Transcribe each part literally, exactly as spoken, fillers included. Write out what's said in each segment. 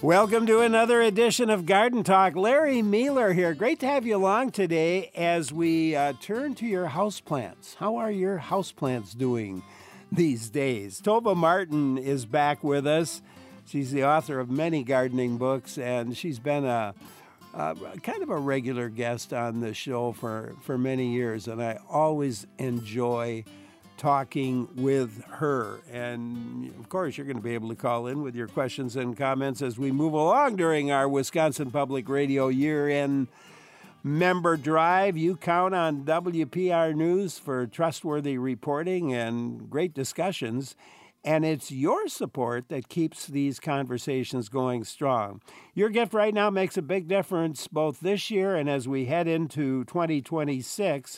Welcome to another edition of Garden Talk. Larry Mealer here. Great to have you along today as we uh, turn to your houseplants. How are your houseplants doing these days? Tova Martin is back with us. She's the author of many gardening books, and she's been a, a kind of a regular guest on the show for, for many years, and I always enjoy talking with her. And of course, you're going to be able to call in with your questions and comments as we move along during our Wisconsin Public Radio year-end member drive. You count on W P R News for trustworthy reporting and great discussions. And it's your support that keeps these conversations going strong. Your gift right now makes a big difference both this year and as we head into twenty twenty-six.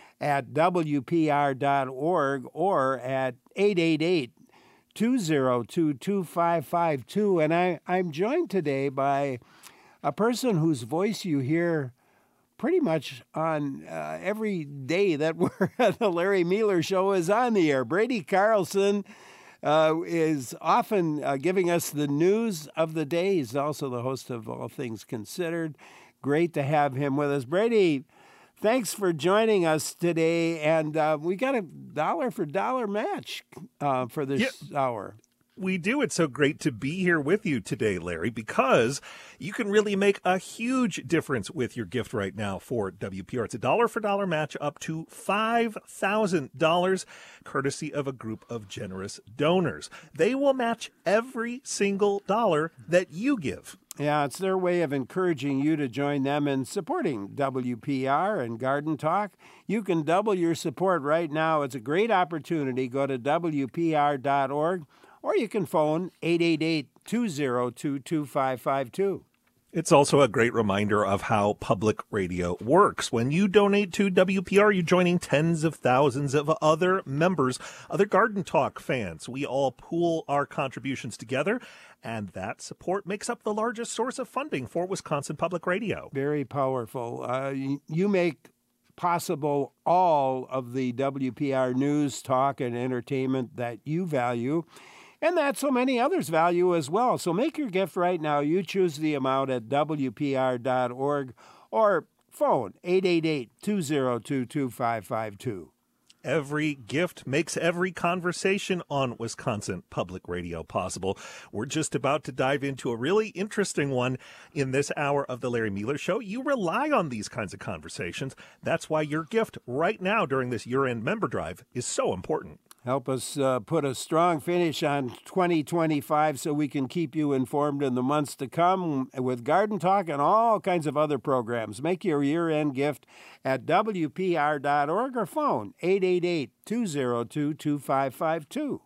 At W P R dot org or at eight eight eight, two oh two, two five five two. And I, I'm joined today by a person whose voice you hear pretty much on uh, every day that we're the Larry Mealer Show is on the air. Brady Carlson uh, is often uh, giving us the news of the day. He's also the host of All Things Considered. Great to have him with us. Brady, thanks for joining us today, and uh, we got a dollar for dollar match uh, for this yeah, hour. We do. It's so great to be here with you today, Larry, because you can really make a huge difference with your gift right now for W P R. It's a dollar for dollar match up to five thousand dollars, courtesy of a group of generous donors. They will match every single dollar that you give. Yeah, it's their way of encouraging you to join them in supporting W P R and Garden Talk. You can double your support right now. It's a great opportunity. Go to W P R dot org or you can phone eight eight eight, two oh two, two five five two. It's also a great reminder of how public radio works. When you donate to W P R, you're joining tens of thousands of other members, other Garden Talk fans. We all pool our contributions together, and that support makes up the largest source of funding for Wisconsin Public Radio. Very powerful. Uh, you make possible all of the W P R news, talk, and entertainment that you value, and that so many others value as well. So make your gift right now. You choose the amount at W P R dot org or phone eight eight eight, two oh two, two five five two. Every gift makes every conversation on Wisconsin Public Radio possible. We're just about to dive into a really interesting one in this hour of the Larry Mealer Show. You rely on these kinds of conversations. That's why your gift right now during this year-end member drive is so important. Help us uh, put a strong finish on twenty twenty-five so we can keep you informed in the months to come with Garden Talk and all kinds of other programs. Make your year-end gift at W P R dot org or phone eight eight eight, two oh two, two five five two.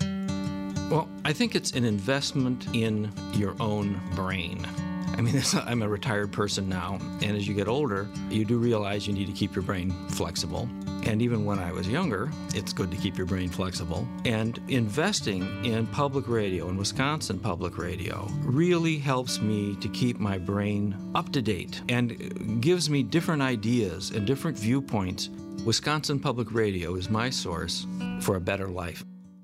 Well, I think it's an investment in your own brain. I mean, I'm a retired person now, and as you get older, you do realize you need to keep your brain flexible. And even when I was younger, it's good to keep your brain flexible. And investing in public radio, in Wisconsin Public Radio, really helps me to keep my brain up to date and gives me different ideas and different viewpoints. Wisconsin Public Radio is my source for a better life.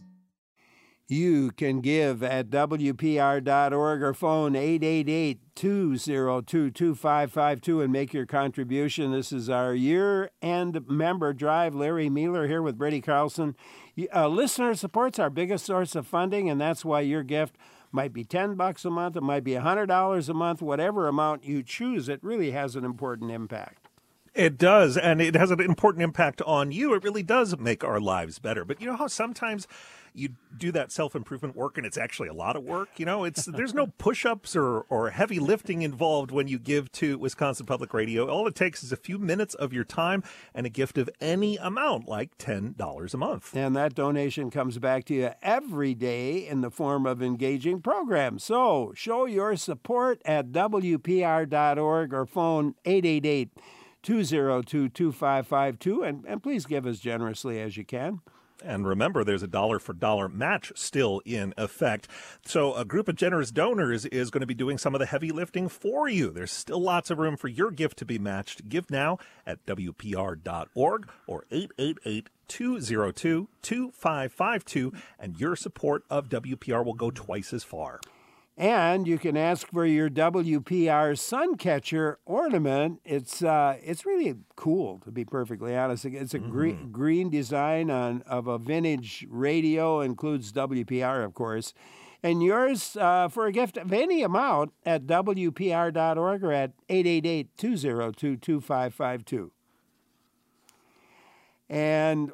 You can give at W P R dot org or phone eight eight eight, two oh two, two five five two and make your contribution. This is our year-end member drive. Larry Mealer here with Brady Carlson. Uh, listener support's our biggest source of funding, and that's why your gift might be ten bucks a month, it might be one hundred dollars a month, whatever amount you choose, it really has an important impact. It does, and it has an important impact on you. It really does make our lives better. But you know how sometimes you do that self-improvement work and it's actually a lot of work? You know, it's there's no push-ups or, or heavy lifting involved when you give to Wisconsin Public Radio. All it takes is a few minutes of your time and a gift of any amount, like ten dollars a month. And that donation comes back to you every day in the form of engaging programs. So show your support at W P R dot org or phone eight eight eight, two oh two, two five five two, and, and please give as generously as you can. And remember, there's a dollar for dollar match still in effect. So a group of generous donors is going to be doing some of the heavy lifting for you. There's still lots of room for your gift to be matched. Give now at W P R dot org or eight eight eight, two oh two, two five five two, and your support of W P R will go twice as far. And you can ask for your W P R Suncatcher ornament. It's uh, it's really cool, to be perfectly honest. It's a Mm-hmm. green, green design on of a vintage radio, includes W P R, of course. And yours uh, for a gift of any amount at W P R dot org or at eight eight eight, two zero two, two five five two. And,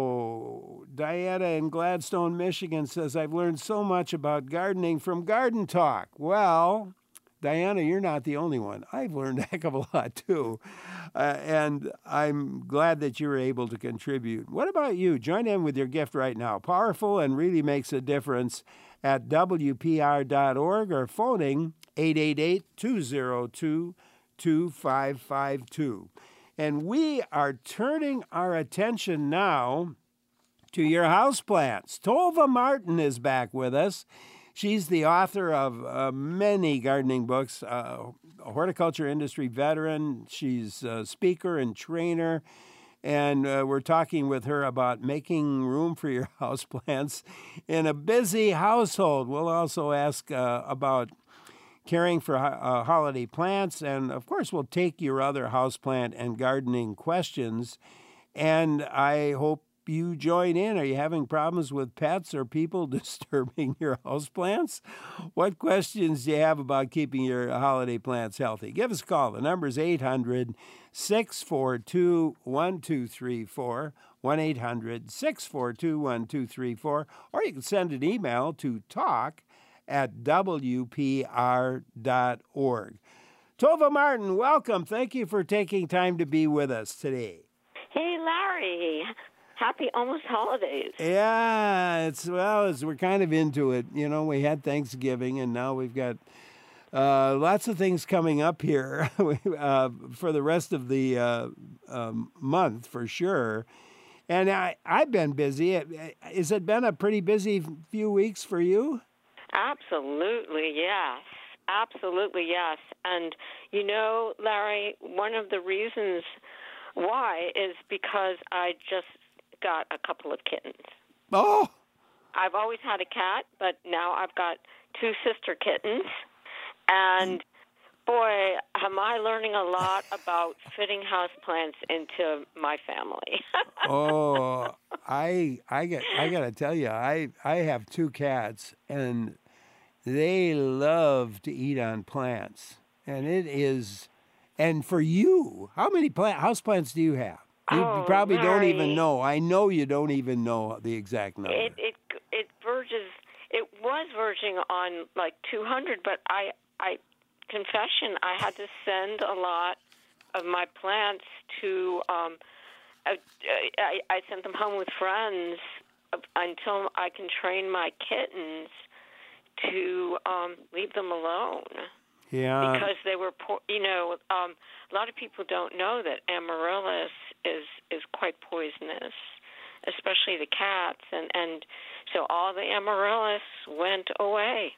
oh, Diana in Gladstone, Michigan says, I've learned so much about gardening from Garden Talk. Well, Diana, you're not the only one. I've learned a heck of a lot, too. Uh, and I'm glad that you were able to contribute. What about you? Join in with your gift right now. Powerful and really makes a difference at W P R dot org or phoning eight eight eight, two zero two, two five five two. And we are turning our attention now to your houseplants. Tova Martin is back with us. She's the author of uh, many gardening books, uh, a horticulture industry veteran. She's a speaker and trainer. And uh, we're talking with her about making room for your houseplants in a busy household. We'll also ask uh, about caring for uh, holiday plants, and of course we'll take your other houseplant and gardening questions. And I hope you join in. Are you having problems with pets or people disturbing your houseplants? What questions do you have about keeping your holiday plants healthy? Give us a call. The number is eight hundred, six four two, one two three four, one eight hundred, six four two, one two three four, or you can send an email to talk at W P R dot org. Tova Martin, welcome. Thank you for taking time to be with us today. Hey, Larry. Happy almost holidays. Yeah, it's, well, it's, we're kind of into it. You know, we had Thanksgiving, and now we've got uh, lots of things coming up here uh, for the rest of the uh, um, month, for sure. And I, I've been busy. Has it been a pretty busy few weeks for you? Absolutely, yes. Absolutely, yes. And, you know, Larry, one of the reasons why is because I just got a couple of kittens. Oh! I've always had a cat, but now I've got two sister kittens. And, boy, am I learning a lot about fitting houseplants into my family. oh, I I got I got to tell you, I I have two cats, and they love to eat on plants. And it is, and for you, how many plant house plants do you have? You Oh, probably don't Larry. even know. I know you don't even know the exact number. It it it verges. It was verging on like two hundred, but I I confession I had to send a lot of my plants to. Um, I, I I sent them home with friends until I can train my kittens to um, leave them alone. Yeah. Because they were, po- you know, um, a lot of people don't know that amaryllis is is quite poisonous, especially the cats, and, and so all the amaryllis went away.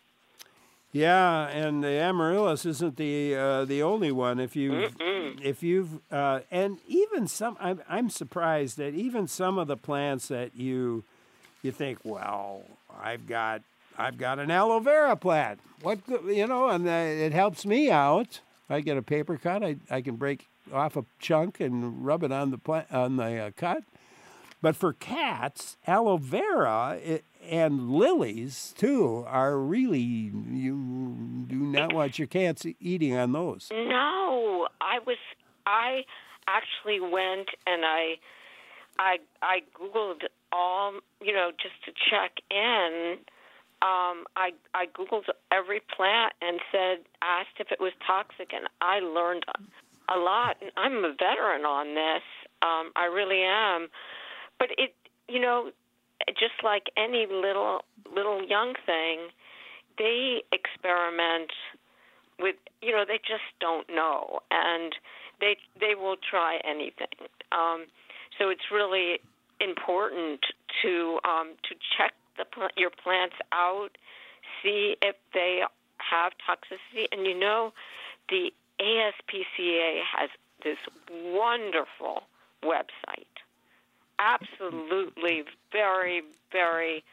Yeah, and the amaryllis isn't the uh, the only one. If you if you've uh, and even some, I'm I'm surprised that even some of the plants that you you think, well, I've got I've got an aloe vera plant. What good- you know, and uh, it helps me out. If I get a paper cut, I I can break off a chunk and rub it on the plant on the uh, cut. But for cats, aloe vera it, and lilies, too, are really, you do not want your cats eating on those. No, I was, I actually went and I, I, I Googled all, you know, just to check in. Um, I, I Googled every plant and said, asked if it was toxic, and I learned a lot. And I'm a veteran on this. Um, I really am. But it, you know, just like any little little young thing, they experiment with, you know, they just don't know, and they they will try anything. Um, so it's really important to um, to check the pl- your plants out, see if they have toxicity, and you know, the A S P C A has this wonderful website. Absolutely, very, very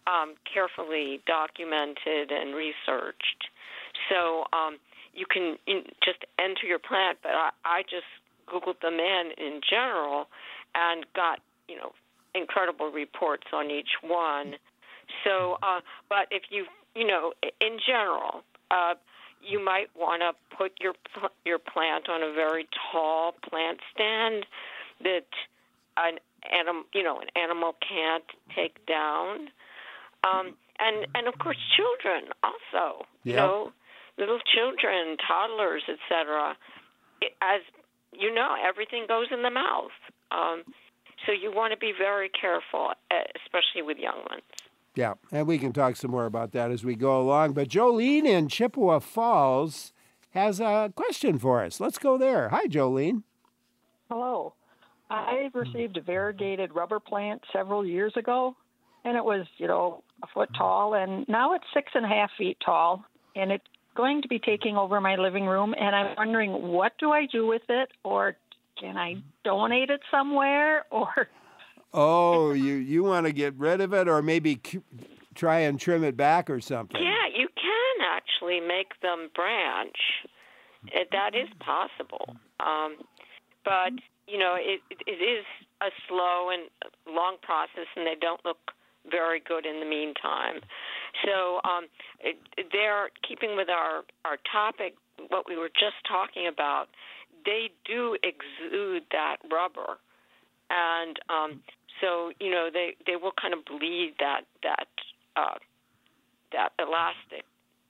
um, carefully documented and researched. So um, you can you just enter your plant, but I, I just Googled them in in general and got, you know, incredible reports on each one. So, uh, but if you, you know, in general, uh, you might want to put your your plant on a very tall plant stand that an animal, you know, an animal can't take down. Um, and and of course, children also, Yep. you know, little children, toddlers, et cetera. As you know, everything goes in the mouth. Um, so you want to be very careful, especially with young ones. Yeah, and we can talk some more about that as we go along. But Jolene in Chippewa Falls has a question for us. Let's go there. Hi, Jolene. Hello. I received a variegated rubber plant several years ago, and it was, you know, a foot tall, and now it's six and a half feet tall, and it's going to be taking over my living room, and I'm wondering, what do I do with it, or can I donate it somewhere, or... Oh, you, you want to get rid of it or maybe c- try and trim it back or something? Yeah, you can actually make them branch. It, that is possible. Um, but, you know, it, it is a slow and long process, and they don't look very good in the meantime. So um, it, they're keeping with our, our topic, what we were just talking about, they do exude that rubber. And um, so, you know, they, they will kind of bleed that that uh, that elastic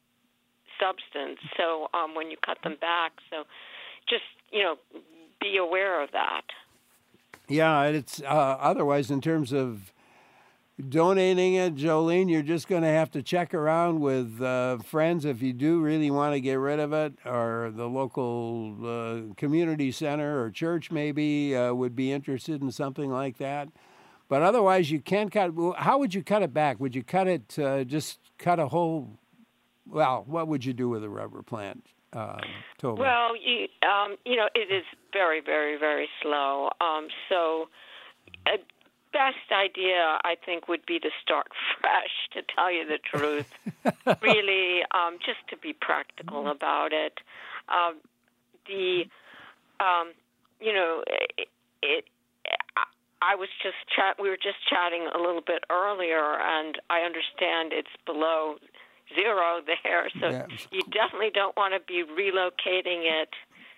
substance. So um, when you cut them back, so just, you know, be aware of that. Yeah, it's uh, otherwise in terms of donating it, Jolene, you're just going to have to check around with uh, friends if you do really want to get rid of it, or the local uh, community center or church maybe uh, would be interested in something like that. But otherwise, you can cut. How would you cut it back? Would you cut it, uh, just cut a whole, well, what would you do with a rubber plant, uh, Tova? Well, you, um, you know, it is very, very, very slow. Um, so uh, best idea, I think, would be to start fresh, to tell you the truth. Really, um, just to be practical about it. Um, the, um, you know, it, it I was just chat. We were just chatting a little bit earlier, and I understand it's below zero there, so Yeah. you definitely don't want to be relocating it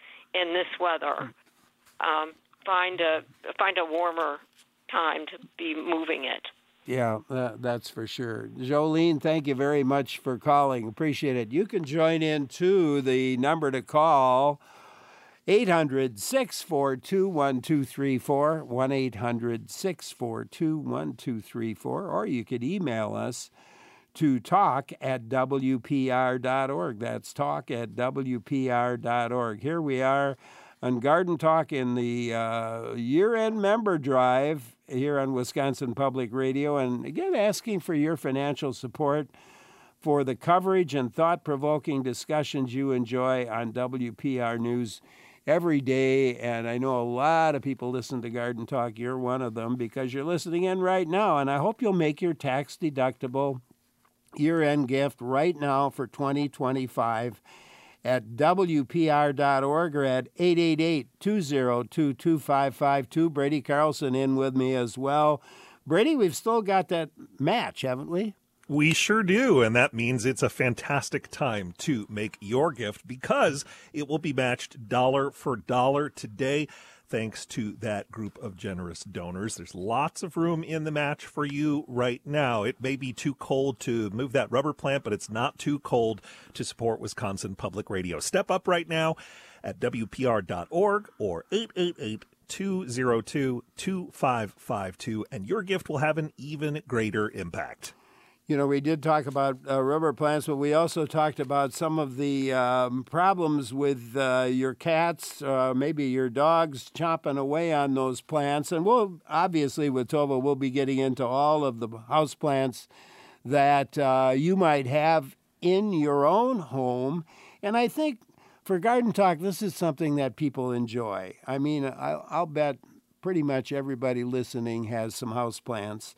in this weather. Um, find a find a warmer time to be moving it. Yeah, that, that's for sure. Jolene, thank you very much for calling. Appreciate it. You can join in, too. The number to call, eight hundred, six four two, one two three four, one eight hundred, six four two, one two three four, or you could email us to talk at W P R dot org. That's talk at W P R dot org. Here we are on Garden Talk in the uh, year-end member drive here on Wisconsin Public Radio. And again, asking for your financial support for the coverage and thought-provoking discussions you enjoy on W P R News every day. And I know a lot of people listen to Garden Talk. You're one of them because you're listening in right now. And I hope you'll make your tax-deductible year-end gift right now for twenty twenty-five at W P R dot org or at eight eight eight, two zero two, two five five two. Brady Carlson in with me as well. Brady, we've still got that match, haven't we? We sure do, and that means it's a fantastic time to make your gift because it will be matched dollar for dollar today. Thanks to that group of generous donors. There's lots of room in the match for you right now. It may be too cold to move that rubber plant, but it's not too cold to support Wisconsin Public Radio. Step up right now at W P R dot org or eight eight eight, two zero two, two five five two, and your gift will have an even greater impact. You know, we did talk about uh, rubber plants, but we also talked about some of the um, problems with uh, your cats, uh, maybe your dogs chomping away on those plants. And we'll, obviously, with Tova, we'll be getting into all of the house plants that uh, you might have in your own home. And I think for Garden Talk, this is something that people enjoy. I mean, I'll, I'll bet pretty much everybody listening has some house plants.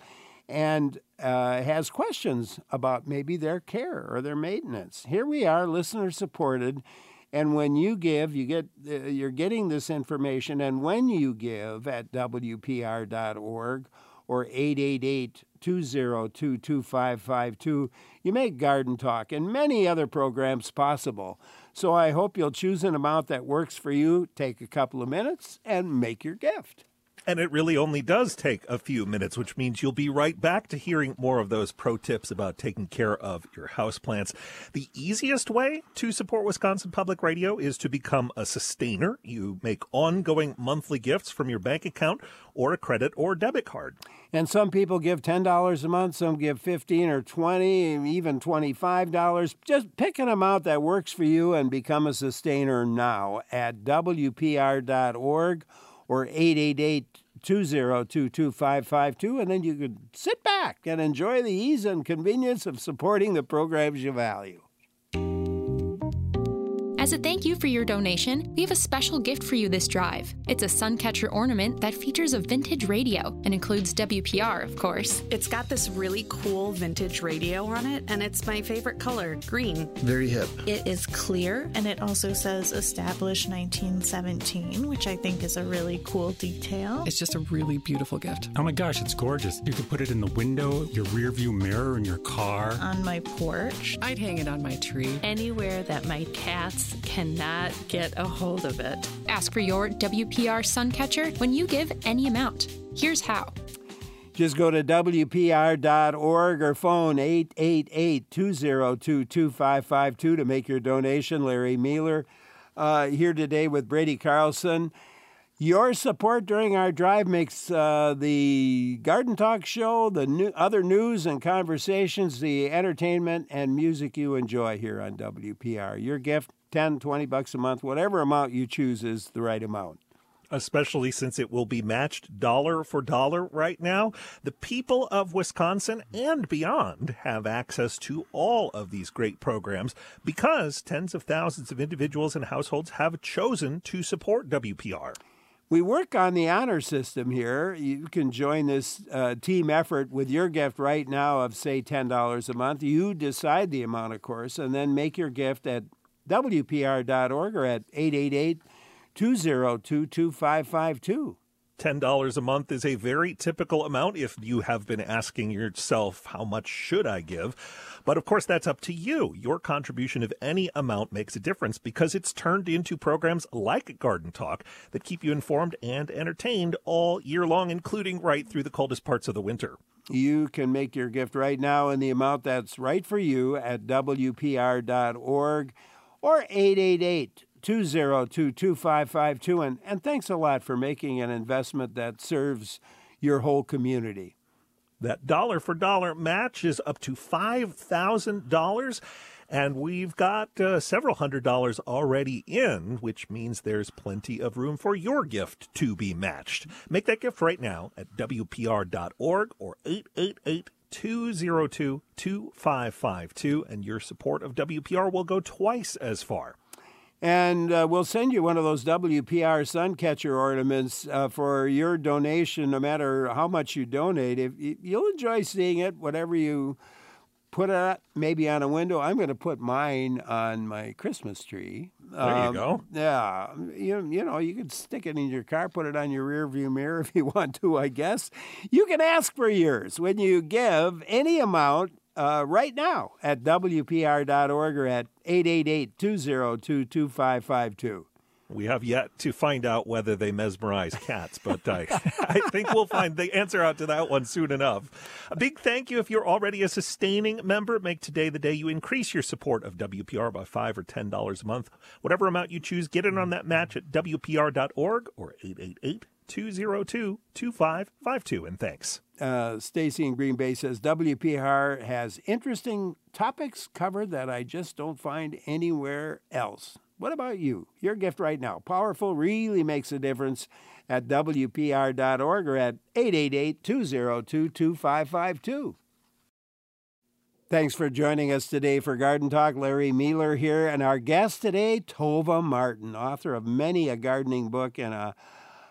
and uh, has questions about maybe their care or their maintenance. Here we are, listener supported, and when you give, you get uh, you're getting this information, and when you give at W P R dot org or eight eight eight, two zero two, two five five two, you make Garden Talk and many other programs possible. So I hope you'll choose an amount that works for you, take a couple of minutes, and make your gift. And it really only does take a few minutes, which means you'll be right back to hearing more of those pro tips about taking care of your houseplants. The easiest way to support Wisconsin Public Radio is to become a sustainer. You make ongoing monthly gifts from your bank account or a credit or debit card. And some people give ten dollars a month, some give fifteen dollars or twenty dollars, even twenty-five dollars. Just pick an amount that works for you and become a sustainer now at W P R dot org or eight eight eight, two zero two, two five five two, and then you could sit back and enjoy the ease and convenience of supporting the programs you value. As a thank you for your donation, we have a special gift for you this drive. It's a Suncatcher ornament that features a vintage radio and includes W P R, of course. It's got this really cool vintage radio on it, and it's my favorite color, green. Very hip. It is clear, and it also says established nineteen seventeen, which I think is a really cool detail. It's just a really beautiful gift. Oh my gosh, it's gorgeous. You can put it in the window, your rear view mirror in your car. On my porch. I'd hang it on my tree. Anywhere that my cats cannot get a hold of it. Ask for your W P R Suncatcher when you give any amount. Here's how. Just go to W P R dot org or phone eight eight eight, two zero two, two five five two to make your donation. Larry Mealer uh, here today with Brady Carlson. Your support during our drive makes uh, the Garden Talk show, the new, other news and conversations, the entertainment and music you enjoy here on W P R. Your gift, ten, twenty bucks a month, whatever amount you choose is the right amount. Especially since it will be matched dollar for dollar right now. The people of Wisconsin and beyond have access to all of these great programs because tens of thousands of individuals and households have chosen to support W P R. We work on the honor system here. You can join this uh, team effort with your gift right now of, say, ten dollars a month. You decide the amount, of course, and then make your gift at W P R dot org or at eight eight eight, two zero two, two five five two. ten dollars a month is a very typical amount if you have been asking yourself, how much should I give? But of course, that's up to you. Your contribution of any amount makes a difference because it's turned into programs like Garden Talk that keep you informed and entertained all year long, including right through the coldest parts of the winter. You can make your gift right now in the amount that's right for you at W P R dot org or eight eight eight, two zero two, two five five two. And, and thanks a lot for making an investment that serves your whole community. That dollar for dollar match is up to five thousand dollars, and we've got uh, several hundred dollars already in, which means there's plenty of room for your gift to be matched. Make that gift right now at W P R dot org or eight eight eight, two zero two, two five five two, and your support of W P R will go twice as far. And uh, we'll send you one of those W P R Suncatcher ornaments uh, for your donation, no matter how much you donate. If you'll enjoy seeing it, whatever you put it maybe on a window. I'm going to put mine on my Christmas tree. There you um, go. Yeah. You, you know, you could stick it in your car, put it on your rear view mirror if you want to, I guess. You can ask for yours when you give any amount Uh, right now at W P R dot org or at eight eight eight, two zero two, two five five two. We have yet to find out whether they mesmerize cats, but I, I think we'll find the answer out to that one soon enough. A big thank you if you're already a sustaining member. Make today the day you increase your support of W P R by five dollars or ten dollars a month. Whatever amount you choose, get in on that match at W P R dot org or eight eight eight, two zero two, two five five two. And thanks. Uh, Stacy in Green Bay says, W P R has interesting topics covered that I just don't find anywhere else. What about you? Your gift right now. Powerful, really makes a difference at W P R dot org or at eight eight eight, two zero two, two five five two. Thanks for joining us today for Garden Talk. Larry Mealer here, and our guest today, Tova Martin, author of many a gardening book and a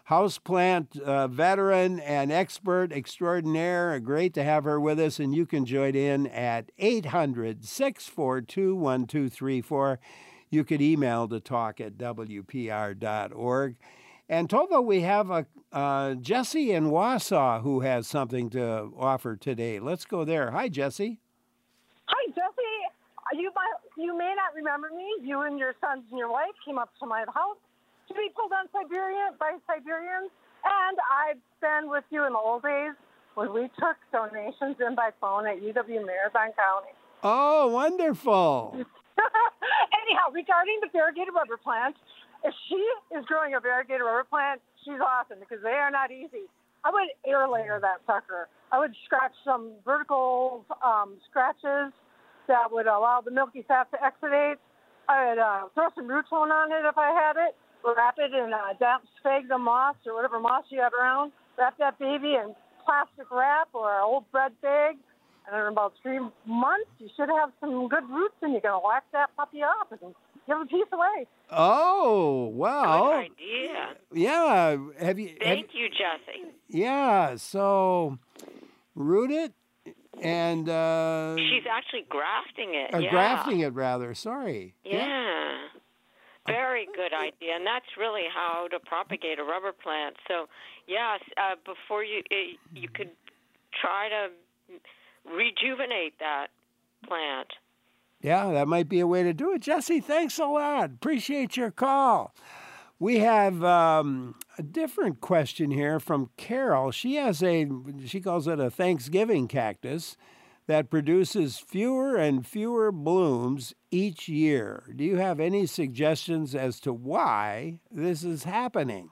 houseplant uh, veteran and expert extraordinaire. Great to have her with us, and you can join in at eight hundred, six four two, one two three four. You could email to talk at W P R dot org. And Tova, we have a uh, Jesse in Wausau who has something to offer today. Let's go there. Hi, Jesse. Hi, Jesse. You might, you may not remember me. You and your sons and your wife came up to my house to be pulled on Siberian by Siberians, and I've been with you in the old days when we took donations in by phone at U W Marathon County. Oh, wonderful. Anyhow, regarding the variegated rubber plant, if she is growing a variegated rubber plant, she's awesome because they are not easy. I would air layer that sucker. I would scratch some vertical um, scratches that would allow the milky fat to exudate. I would uh, throw some Rutone on it if I had it. Wrap it in uh, damp sphagnum moss or whatever moss you have around. Wrap that baby in plastic wrap or an old bread bag. And in about three months, you should have some good roots, and you're going to whack that puppy up and give a piece away. Oh, wow. Good idea. Yeah. Have you? Thank have, you, Jesse. Yeah. So, root it and. Uh, She's actually grafting it. uh, yeah. Grafting it, rather. Sorry. Yeah. yeah. Very good idea, and that's really how to propagate a rubber plant. So, yes, uh, before you, you could try to rejuvenate that plant. Yeah, that might be a way to do it. Jesse, thanks a lot. Appreciate your call. We have um, a different question here from Carol. She has a, she calls it a Thanksgiving cactus that produces fewer and fewer blooms each year. Do you have any suggestions as to why this is happening?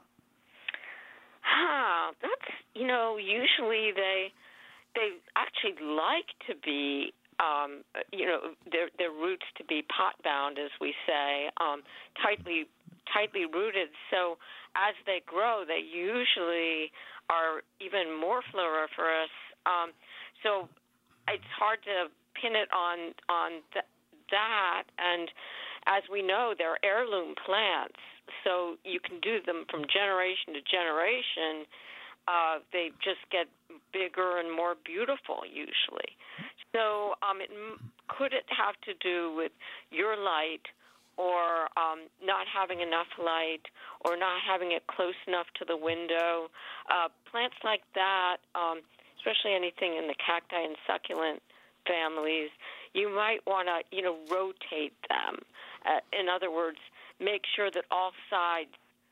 Huh, that's, you know, usually they they actually like to be, um, you know, their their roots to be pot-bound, as we say, um, tightly tightly rooted. So as they grow, they usually are even more floriferous. Um, so it's hard to pin it on on th- that. And as we know, they're heirloom plants, so you can do them from generation to generation. Uh, they just get bigger and more beautiful usually. So um, it, could it have to do with your light or um, not having enough light or not having it close enough to the window? Uh, plants like that, um, especially anything in the cacti and succulent families, you might want to, you know, rotate them. Uh, in other words, make sure that all sides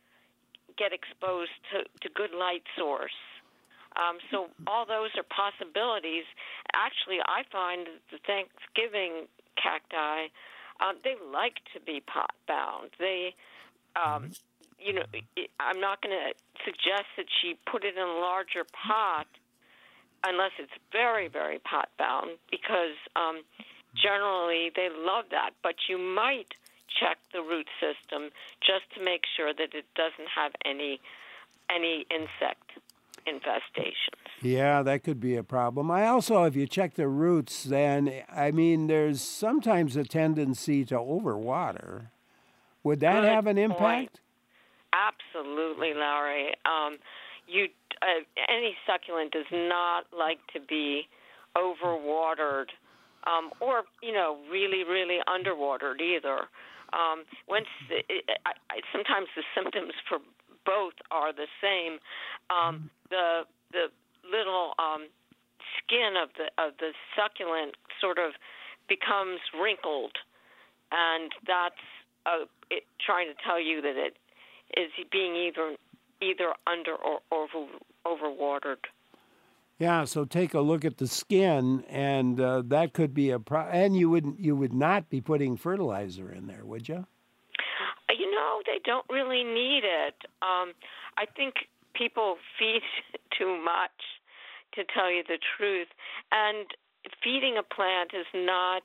get exposed to, to good light source. Um, so all those are possibilities. Actually, I find that the Thanksgiving cacti, um, they like to be pot-bound. They, um, you know, I'm not going to suggest that she put it in a larger pot unless it's very, very pot-bound, because um, generally they love that. But you might check the root system just to make sure that it doesn't have any any insect infestations. Yeah, that could be a problem. I also, if you check the roots, then, I mean, there's sometimes a tendency to overwater. Would that Good have an point. impact? Absolutely, Larry. Um, you uh, any succulent does not like to be overwatered um, or, you know, really, really underwatered either. Um, once it, it, I, I, sometimes the symptoms for both are the same. Um, the the little um, skin of the of the succulent sort of becomes wrinkled, and that's uh, it, trying to tell you that it is being either either under or over overwatered. Yeah, so take a look at the skin, and uh, that could be a pro. And you would you would not be putting fertilizer in there, would you? You know, they don't really need it. Um, I think people feed too much, to tell you the truth. And feeding a plant is not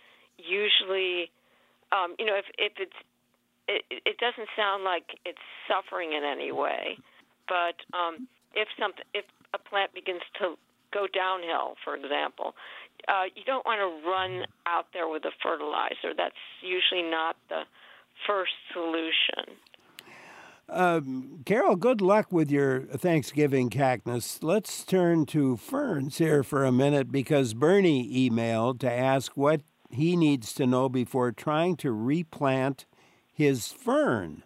usually, um, you know, if, if it's, it, it doesn't sound like it's suffering in any way. But um, if something, if a plant begins to go downhill, for example, uh, you don't want to run out there with a fertilizer. That's usually not the first solution. Um, Carol, good luck with your Thanksgiving cactus. Let's turn to ferns here for a minute because Bernie emailed to ask what he needs to know before trying to replant his fern.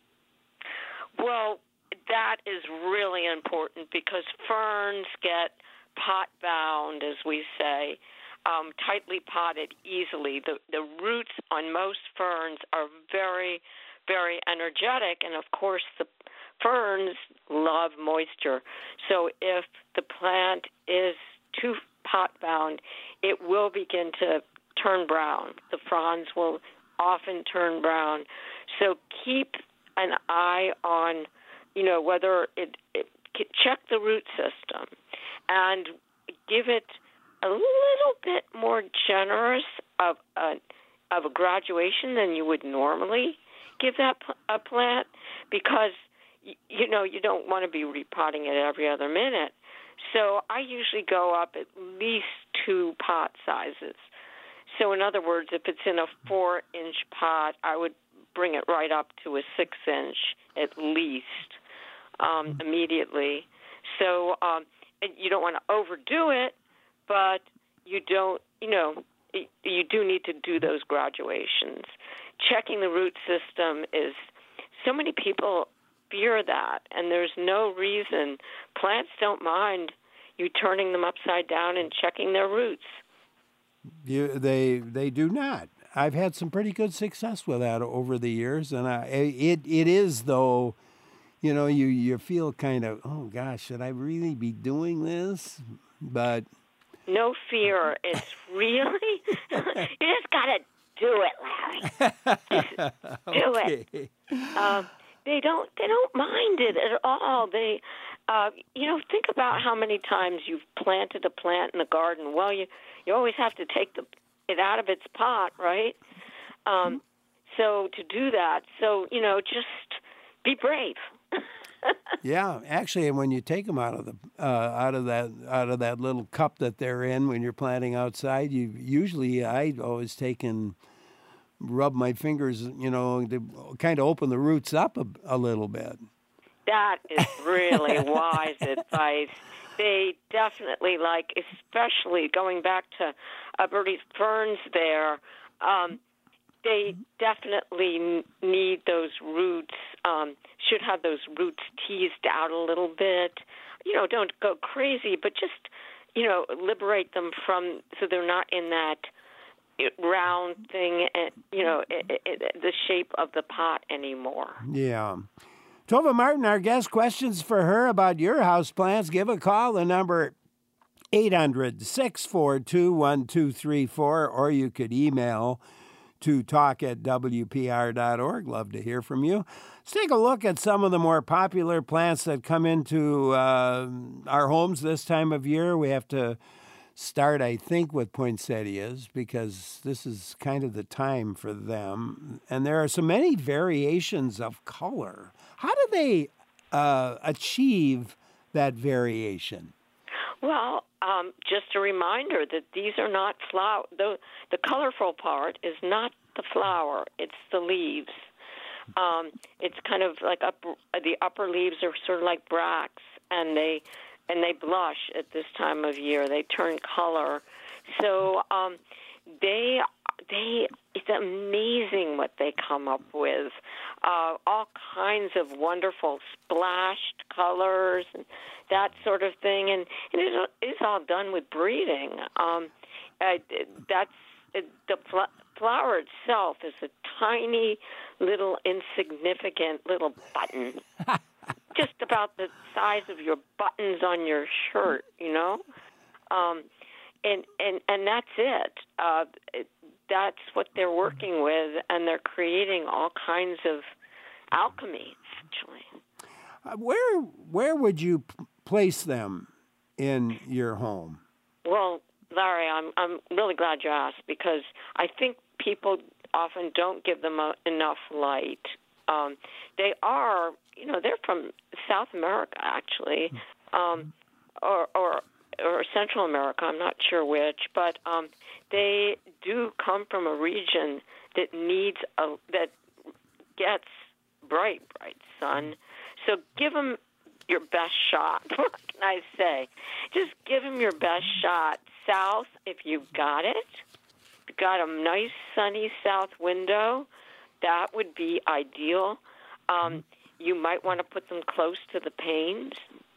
Well, that is really important because ferns get pot bound, as we say, um, tightly potted easily. The, the roots on most ferns are very very energetic, and of course the ferns love moisture. So if the plant is too pot bound, it will begin to turn brown. The fronds will often turn brown. So keep an eye on, you know, whether it, it check the root system and give it a little bit more generous of a, of a graduation than you would normally give that a plant, because you know you don't want to be repotting it every other minute. So I usually go up at least two pot sizes. So in other words, if it's in a four-inch pot, I would bring it right up to a six-inch at least um, immediately. So um, you don't want to overdo it, but you don't, you know, you do need to do those graduations. Checking the root system is, so many people fear that, and there's no reason. Plants don't mind you turning them upside down and checking their roots. You, they they do not. I've had some pretty good success with that over the years, and I, it it is though, you know, you, you feel kind of, oh gosh, should I really be doing this? But no fear. It's really you just gotta do it, Larry. Just do okay. it. Um, they don't. They don't mind it at all. They, uh, you know, think about how many times you've planted a plant in the garden. Well, you you always have to take the it out of its pot, right? Um, so to do that, so you know, just be brave. Yeah, actually, when you take them out of the uh, out of that out of that little cup that they're in when you're planting outside, you usually I always take and rub my fingers, you know, to kind of open the roots up a, a little bit. That is really wise advice. They definitely like, especially going back to uh, Bertie's ferns there, um, they definitely need those roots, um, should have those roots teased out a little bit. You know, don't go crazy, but just, you know, liberate them from, so they're not in that round thing, you know, it, it, the shape of the pot anymore. Yeah. Tova Martin, our guest, questions for her about your houseplants. Give a call, the number eight hundred, six four two, one two three four, or you could email to talk at W P R dot org. Love to hear from you. Let's take a look at some of the more popular plants that come into uh, our homes this time of year. We have to start, I think, with poinsettias because this is kind of the time for them. And there are so many variations of color. How do they uh, achieve that variation? Well, um, just a reminder that these are not flower. The, the colorful part is not the flower; it's the leaves. Um, it's kind of like up, the upper leaves are sort of like bracts, and they and they blush at this time of year. They turn color, so um, they they. It's amazing what they come up with. Uh, all kinds of wonderful splashed colors and that sort of thing, and, and it is all done with breeding. Um, uh, that's it, the fl- flower itself is a tiny, little, insignificant little button, just about the size of your buttons on your shirt, you know, um, and and and that's it. Uh, it that's what they're working with, and they're creating all kinds of alchemy, actually. Uh, where where would you p- place them in your home? Well, Larry, I'm I'm really glad you asked because I think people often don't give them a, enough light. Um, they are, you know, they're from South America, actually, um, or or or Central America. I'm not sure which, but um, they do come from a region that needs a that gets bright, bright sun. So give them your best shot. What can I say? Just give them your best shot. South, if you've got it, you've got a nice sunny south window, that would be ideal. Um, you might want to put them close to the panes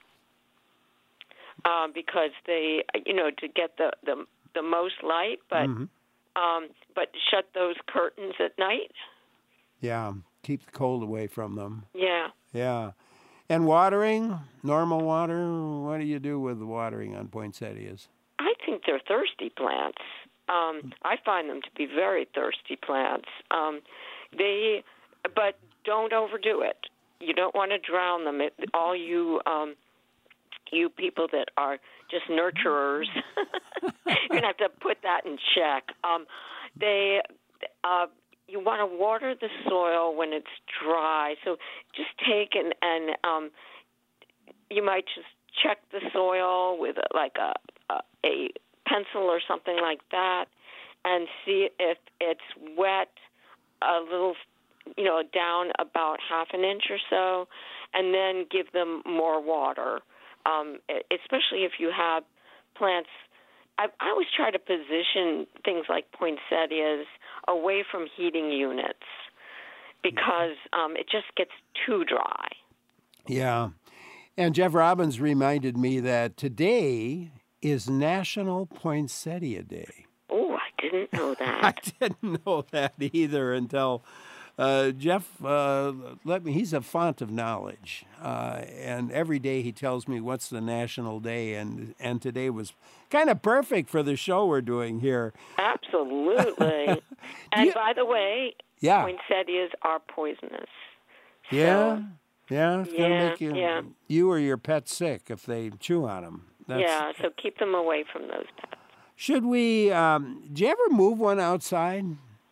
uh, because they, you know, to get the, the, the most light, but mm-hmm. um, but shut those curtains at night. Yeah, keep the cold away from them. Yeah. Yeah. And watering, normal water, what do you do with the watering on poinsettias? I think they're thirsty plants. Um, I find them to be very thirsty plants. Um, they, but don't overdo it. You don't want to drown them. It, all you um, you people that are just nurturers, you're gonna have to put that in check. Um, they, uh, you want to water the soil when it's dry. So just take and and um, you might just check the soil with like a, a a pencil or something like that, and see if it's wet a little, you know, down about half an inch or so, and then give them more water, um, especially if you have plants. I, I always try to position things like poinsettias away from heating units because um, it just gets too dry. Yeah. And Jeff Robbins reminded me that today is National Poinsettia Day. Oh, I didn't know that. I didn't know that either until uh, Jeff uh, let me. He's a font of knowledge, uh, and every day he tells me what's the national day, and and today was kind of perfect for the show we're doing here. Absolutely. And you, by the way, yeah. poinsettias are poisonous. Yeah, so, yeah, it's yeah, gonna make you, yeah. you or your pet sick if they chew on them. That's, yeah, so keep them away from those pets. Should we, um, do you ever move one outside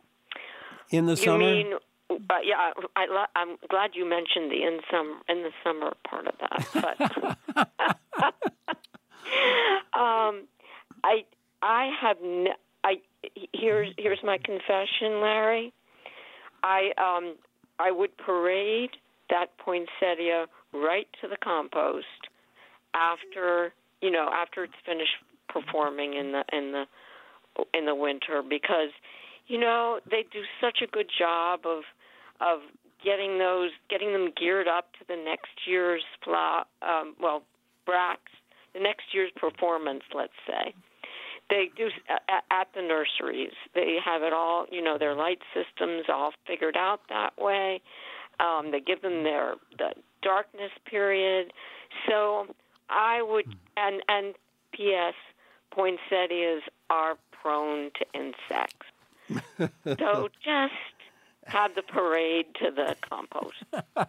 in the you summer? You mean, uh, yeah, I, I, I'm glad you mentioned the in, summer, in the summer part of that. But um, I I have, ne- I, here's, here's my confession, Larry. I, um, I would parade that poinsettia right to the compost after, you know, after it's finished performing in the in the in the winter, because you know they do such a good job of of getting those getting them geared up to the next year's fla- um, well bracts, the next year's performance. Let's say they do at, at the nurseries. They have it all, you know, their light systems all figured out that way. Um, they give them their the darkness period. So I would and and P S poinsettias are prone to insects. So just have the parade to the compost.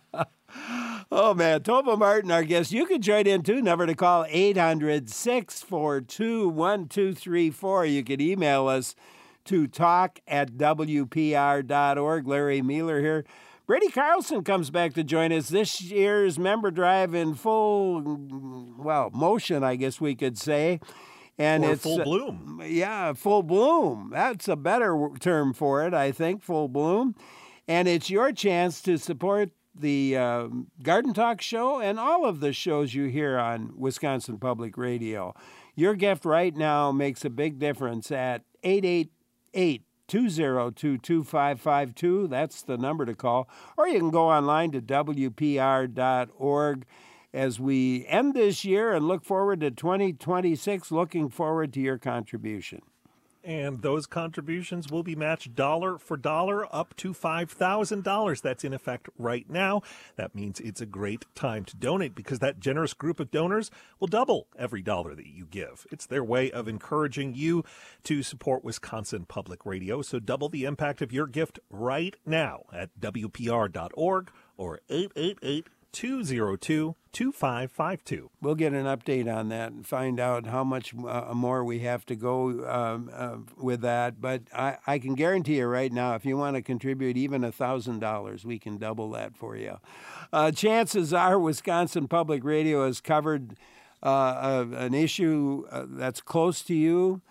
Oh, man. Tova Martin, our guest. You can join in, too. Number to call, eight hundred, six four two, one two three four. You can email us to talk at W P R dot org. Larry Mealer here. Brady Carlson comes back to join us. This year's member drive in full, well, motion, I guess we could say. And or it's full bloom. Uh, yeah, full bloom. That's a better term for it, I think, full bloom. And it's your chance to support the uh, Garden Talk show and all of the shows you hear on Wisconsin Public Radio. Your gift right now makes a big difference at eight eight eight, two oh two, two five five two. That's the number to call. Or you can go online to W P R dot org. As we end this year and look forward to twenty twenty-six, looking forward to your contribution. And those contributions will be matched dollar for dollar up to five thousand dollars. That's in effect right now. That means it's a great time to donate because that generous group of donors will double every dollar that you give. It's their way of encouraging you to support Wisconsin Public Radio. So double the impact of your gift right now at W P R dot org or eight eight eight, two oh two, two five five two. We'll get an update on that and find out how much uh, more we have to go um, uh, with that. But I, I can guarantee you right now, if you want to contribute even one thousand dollars, we can double that for you. Uh, chances are Wisconsin Public Radio has covered uh, uh, an issue uh, that's close to you.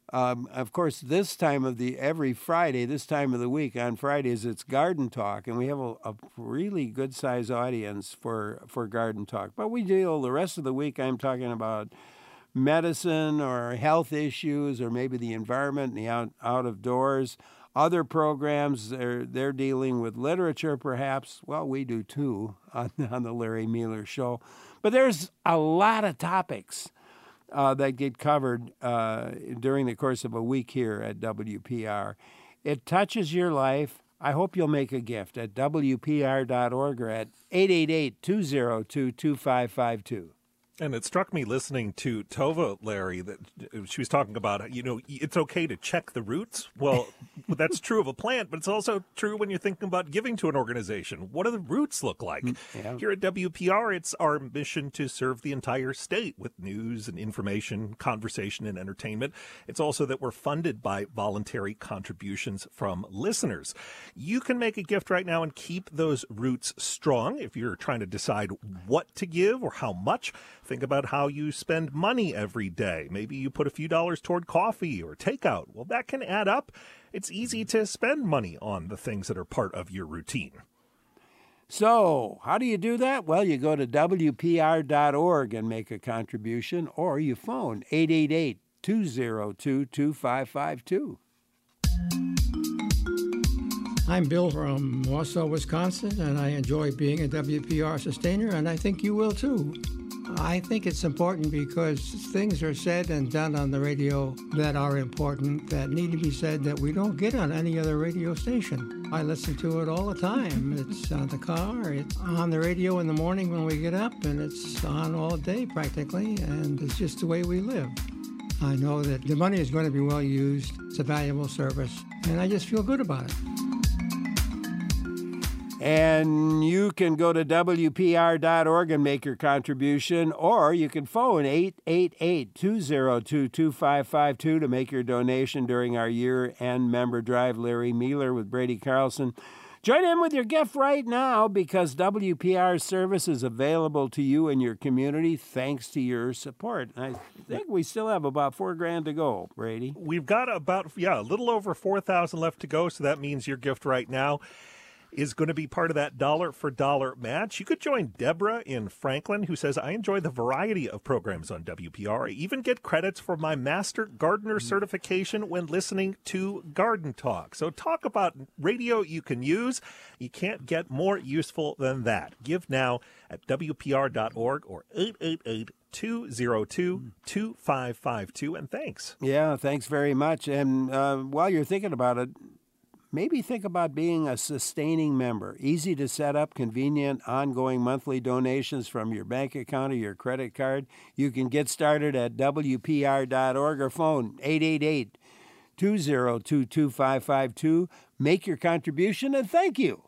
Um, of course, this time of the every Friday, this time of the week on Fridays, it's Garden Talk, and we have a, a really good size audience for for Garden Talk. But we deal the rest of the week. I'm talking about medicine or health issues, or maybe the environment and the out out of doors. Other programs, they're they're dealing with literature, perhaps. Well, we do too on, on the Larry Mealer Show. But there's a lot of topics Uh, that get covered uh, during the course of a week here at W P R. It touches your life. I hope you'll make a gift at W P R dot org or at eight eight eight, two oh two, two five five two. And it struck me listening to Tova, Larry, that she was talking about, you know, it's okay to check the roots. Well, that's true of a plant, but it's also true when you're thinking about giving to an organization. What do the roots look like? Yeah. Here at W P R, it's our mission to serve the entire state with news and information, conversation, and entertainment. It's also that we're funded by voluntary contributions from listeners. You can make a gift right now and keep those roots strong if you're trying to decide what to give or how much. Think about how you spend money every day. Maybe you put a few dollars toward coffee or takeout. Well, that can add up. It's easy to spend money on the things that are part of your routine. So, how do you do that? Well, you go to W P R dot org and make a contribution, or you phone eight eight eight, two oh two, two five five two. I'm Bill from Warsaw, Wisconsin, and I enjoy being a W P R sustainer, and I think you will too. I think it's important because things are said and done on the radio that are important, that need to be said, that we don't get on any other radio station. I listen to it all the time. It's on the car, it's on the radio in the morning when we get up, and it's on all day practically, and it's just the way we live. I know that the money is going to be well used. It's a valuable service, and I just feel good about it. And you can go to W P R dot org and make your contribution, or you can phone eight eight eight, two oh two, two five five two to make your donation during our year-end member drive. Larry Mealer with Brady Carlson. Join in with your gift right now because W P R's service is available to you and your community thanks to your support. I think we still have about four grand to go, Brady. We've got about, yeah, a little over four thousand left to go, so that means your gift right now is going to be part of that dollar for dollar match. You could join Deborah in Franklin, who says, I enjoy the variety of programs on W P R. I even get credits for my Master Gardener certification when listening to Garden Talk. So talk about radio you can use. You can't get more useful than that. Give now at W P R dot org or eight eight eight, two oh two, two five five two. And thanks. Yeah, thanks very much. And uh, while you're thinking about it, maybe think about being a sustaining member. Easy to set up, convenient, ongoing monthly donations from your bank account or your credit card. You can get started at W P R dot org or phone eight eight eight, two oh two, two five five two. Make your contribution and thank you.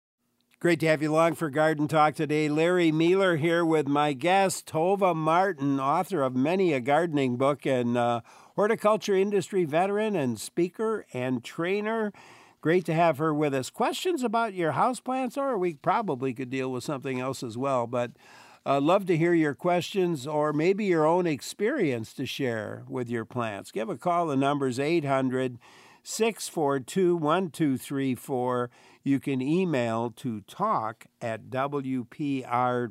Great to have you along for Garden Talk today. Larry Mealer here with my guest, Tova Martin, author of many a gardening book and uh, horticulture industry veteran and speaker and trainer. Great to have her with us. Questions about your houseplants, or we probably could deal with something else as well, but uh, love to hear your questions or maybe your own experience to share with your plants. Give a call. The number's eight hundred, six four two, one two three four. You can email to talk at W P R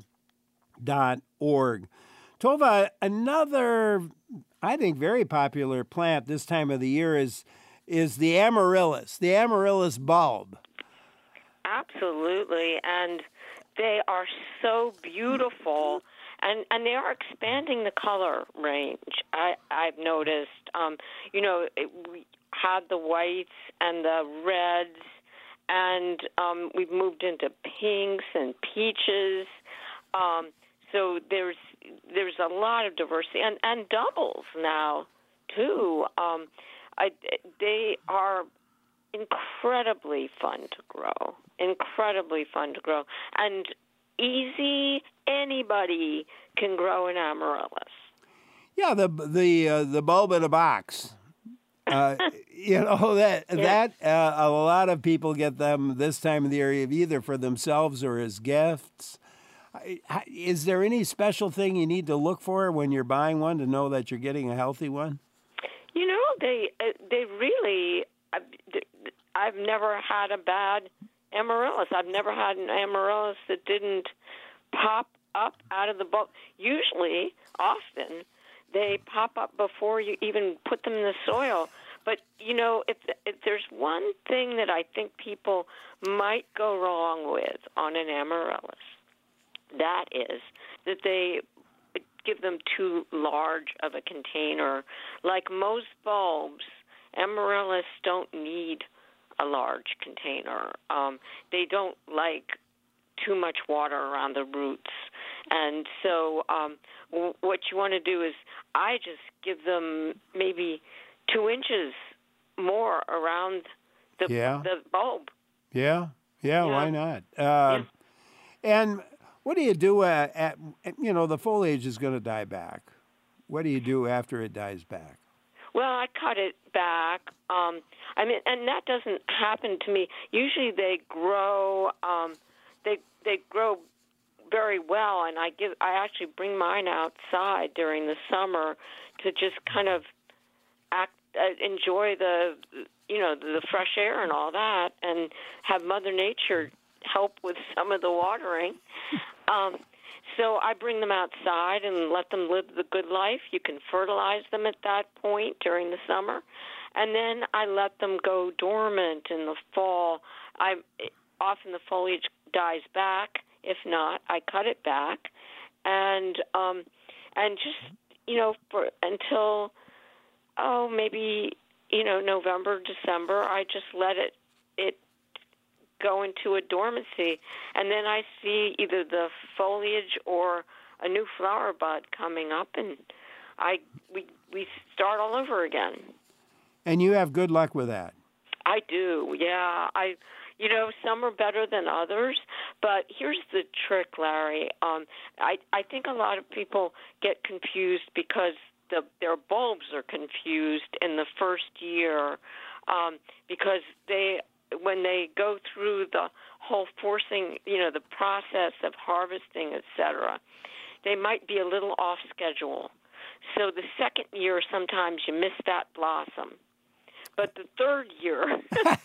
dot org. Tova, another, I think, very popular plant this time of the year is is the amaryllis, the amaryllis bulb. Absolutely, and they are so beautiful, and, and they are expanding the color range. I, I've noticed, um, you know, it, we had the whites and the reds, and um, we've moved into pinks and peaches. Um, so there's there's a lot of diversity, and, and doubles now, too. Um, I, they are incredibly fun to grow, incredibly fun to grow, and easy. Anybody can grow an amaryllis. Yeah, the the uh, the bulb in a box. Uh, you know that yeah. that uh, a lot of people get them this time of the year, either for themselves or as gifts. Is there any special thing you need to look for when you're buying one to know that you're getting a healthy one? You know, they uh, they really. I've, I've never had a bad amaryllis. I've never had an amaryllis that didn't pop up out of the bulb. Usually, often, they pop up before you even put them in the soil. But, you know, if, if there's one thing that I think people might go wrong with on an amaryllis, that is that they give them too large of a container. Like most bulbs, amaryllis don't need a large container. Um, they don't like too much water around the roots. And so um, w- what you want to do is I just give them maybe two inches more around the, yeah. the bulb. Yeah, yeah, yeah. why not? Uh, yeah. And what do you do at, at, you know, the foliage is going to die back. What do you do after it dies back? Well, I cut it back. Um, I mean, and that doesn't happen to me. Usually they grow, um, they they grow very well, and I give I actually bring mine outside during the summer to just kind of act, uh, enjoy the, you know, the fresh air and all that, and have Mother Nature help with some of the watering. Um, so I bring them outside and let them live the good life. You can fertilize them at that point during the summer, and then I let them go dormant in the fall. I often the foliage dies back. If not, I cut it back, and um, and just you know for until oh maybe you know November, December. I just let it it go into a dormancy, and then I see either the foliage or a new flower bud coming up, and I we we start all over again. And you have good luck with that. I do, yeah. I, you know, some are better than others, but here's the trick, Larry. Um, I I think a lot of people get confused because the their bulbs are confused in the first year, um, because they. when they go through the whole forcing, you know, the process of harvesting, et cetera, they might be a little off schedule. So the second year, sometimes you miss that blossom. But the third year...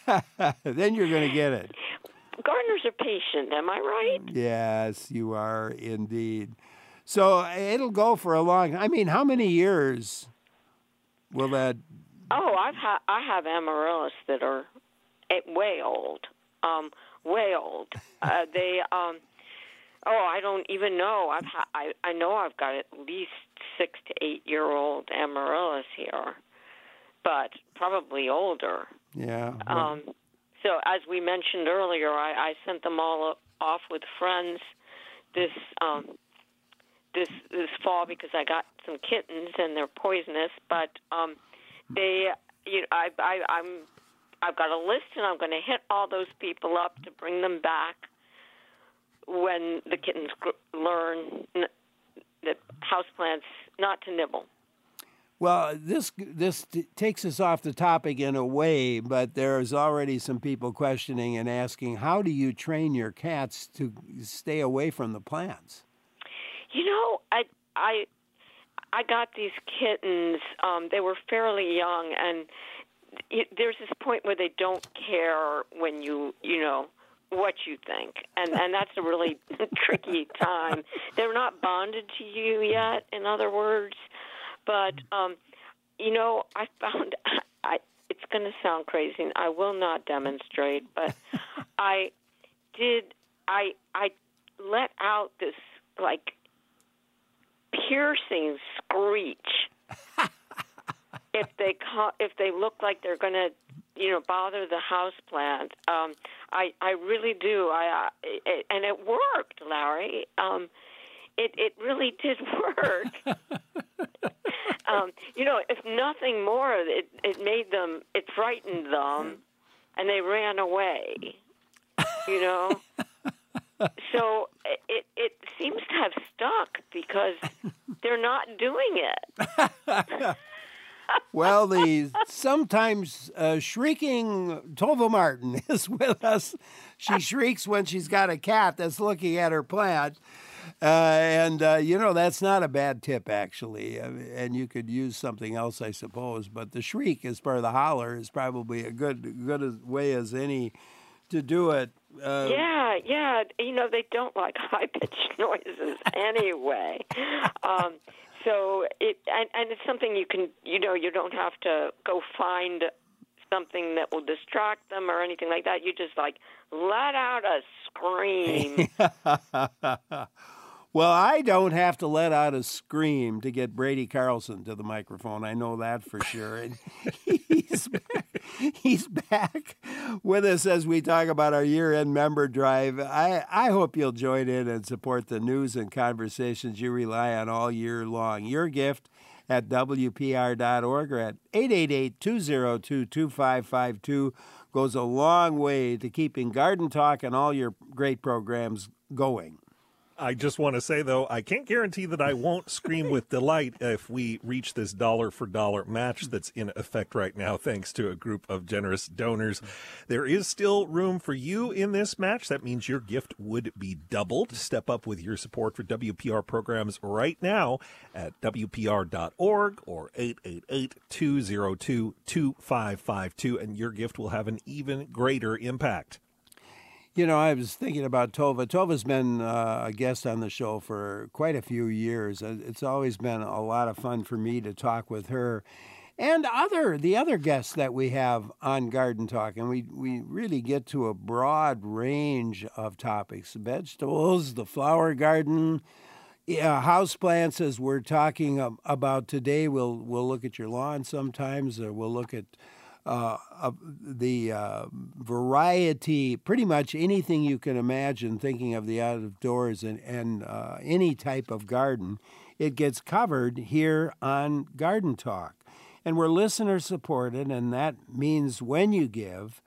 then you're going to get it. Gardeners are patient, am I right? Yes, you are indeed. So it'll go for a long... I mean, how many years will that... Oh, I've ha- I have amaryllis that are... way old, um, way old. Uh, they, um, oh, I don't even know. I've, ha- I, I know I've got at least six to eight year old amaryllis here, but probably older. Yeah. Um, so as we mentioned earlier, I, I sent them all off with friends this um, this this fall because I got some kittens and they're poisonous. But um, they, you know, I, I, I'm. I've got a list, and I'm going to hit all those people up to bring them back when the kittens gr- learn n- that houseplants not to nibble. Well, this this t- takes us off the topic in a way, but there's already some people questioning and asking, how do you train your cats to stay away from the plants? You know, I I I got these kittens. Um, they were fairly young, and it, there's this point where they don't care when you, you know, what you think. And, and that's a really tricky time. They're not bonded to you yet, in other words. But, um, you know, I found, I, it's going to sound crazy, and I will not demonstrate, but I did, I, I let out this, like, piercing screech. If they ca- if they look like they're going to, you know, bother the house plant, um, I I really do. I, I it, and it worked, Larry. Um, it it really did work. um, you know, if nothing more, it it made them, it frightened them, and they ran away. You know, so it it seems to have stuck because they're not doing it. Well, the sometimes uh, shrieking Tova Martin is with us. She shrieks when she's got a cat that's looking at her plant. Uh, and, uh, you know, that's not a bad tip, actually. Uh, and you could use something else, I suppose. But the shriek as part of the holler is probably a good, good as, way as any to do it. Uh, yeah, yeah. You know, they don't like high-pitched noises anyway. um, so it and, and it's something you can, you know, you don't have to go find something that will distract them or anything like that. You just, like, let out a scream. Well, I don't have to let out a scream to get Brady Carlson to the microphone. I know that for sure. And he's back, he's back with us as we talk about our year-end member drive. I, I hope you'll join in and support the news and conversations you rely on all year long. Your gift at W P R dot org or at eight eight eight, two oh two, two five five two goes a long way to keeping Garden Talk and all your great programs going. I just want to say, though, I can't guarantee that I won't scream with delight if we reach this dollar-for-dollar match that's in effect right now, thanks to a group of generous donors. There is still room for you in this match. That means your gift would be doubled. Step up with your support for W P R programs right now at W P R dot org or eight eight eight, two oh two, two five five two, and your gift will have an even greater impact. You know, I was thinking about Tova. Tova's been uh, a guest on the show for quite a few years. It's always been a lot of fun for me to talk with her and other the other guests that we have on Garden Talk. And we, we really get to a broad range of topics. Vegetables, the flower garden, yeah, houseplants, as we're talking about today. We'll, we'll look at your lawn sometimes, or we'll look at Uh, uh, the uh, variety, pretty much anything you can imagine, thinking of the outdoors and, and uh, any type of garden, it gets covered here on Garden Talk. And we're listener supported, and that means when you give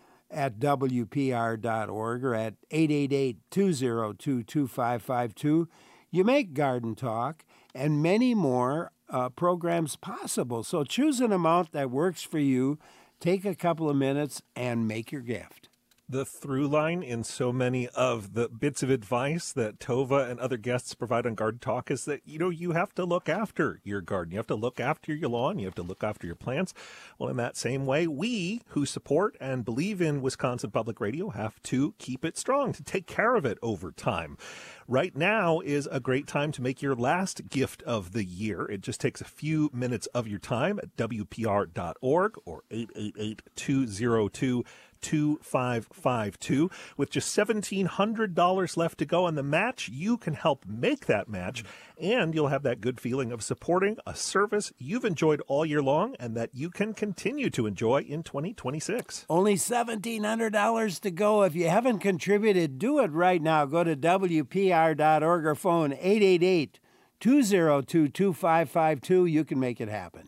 at W P R dot org or at eight eight eight, two oh two, two five five two, you make Garden Talk and many more Uh, programs possible. So choose an amount that works for you, take a couple of minutes, and make your gift. The through line in so many of the bits of advice that Tova and other guests provide on Garden Talk is that, you know, you have to look after your garden. You have to look after your lawn. You have to look after your plants. Well, in that same way, we who support and believe in Wisconsin Public Radio have to keep it strong, to take care of it over time. Right now is a great time to make your last gift of the year. It just takes a few minutes of your time at W P R dot org or eight eight eight, two oh two, two five five two. With just seventeen hundred dollars left to go on the match, you can help make that match, and you'll have that good feeling of supporting a service you've enjoyed all year long and that you can continue to enjoy in twenty twenty-six. Only seventeen hundred dollars to go. If you haven't contributed, do it right now. Go to W P R dot org or phone eight eight eight, two oh two, two five five two. You can make it happen.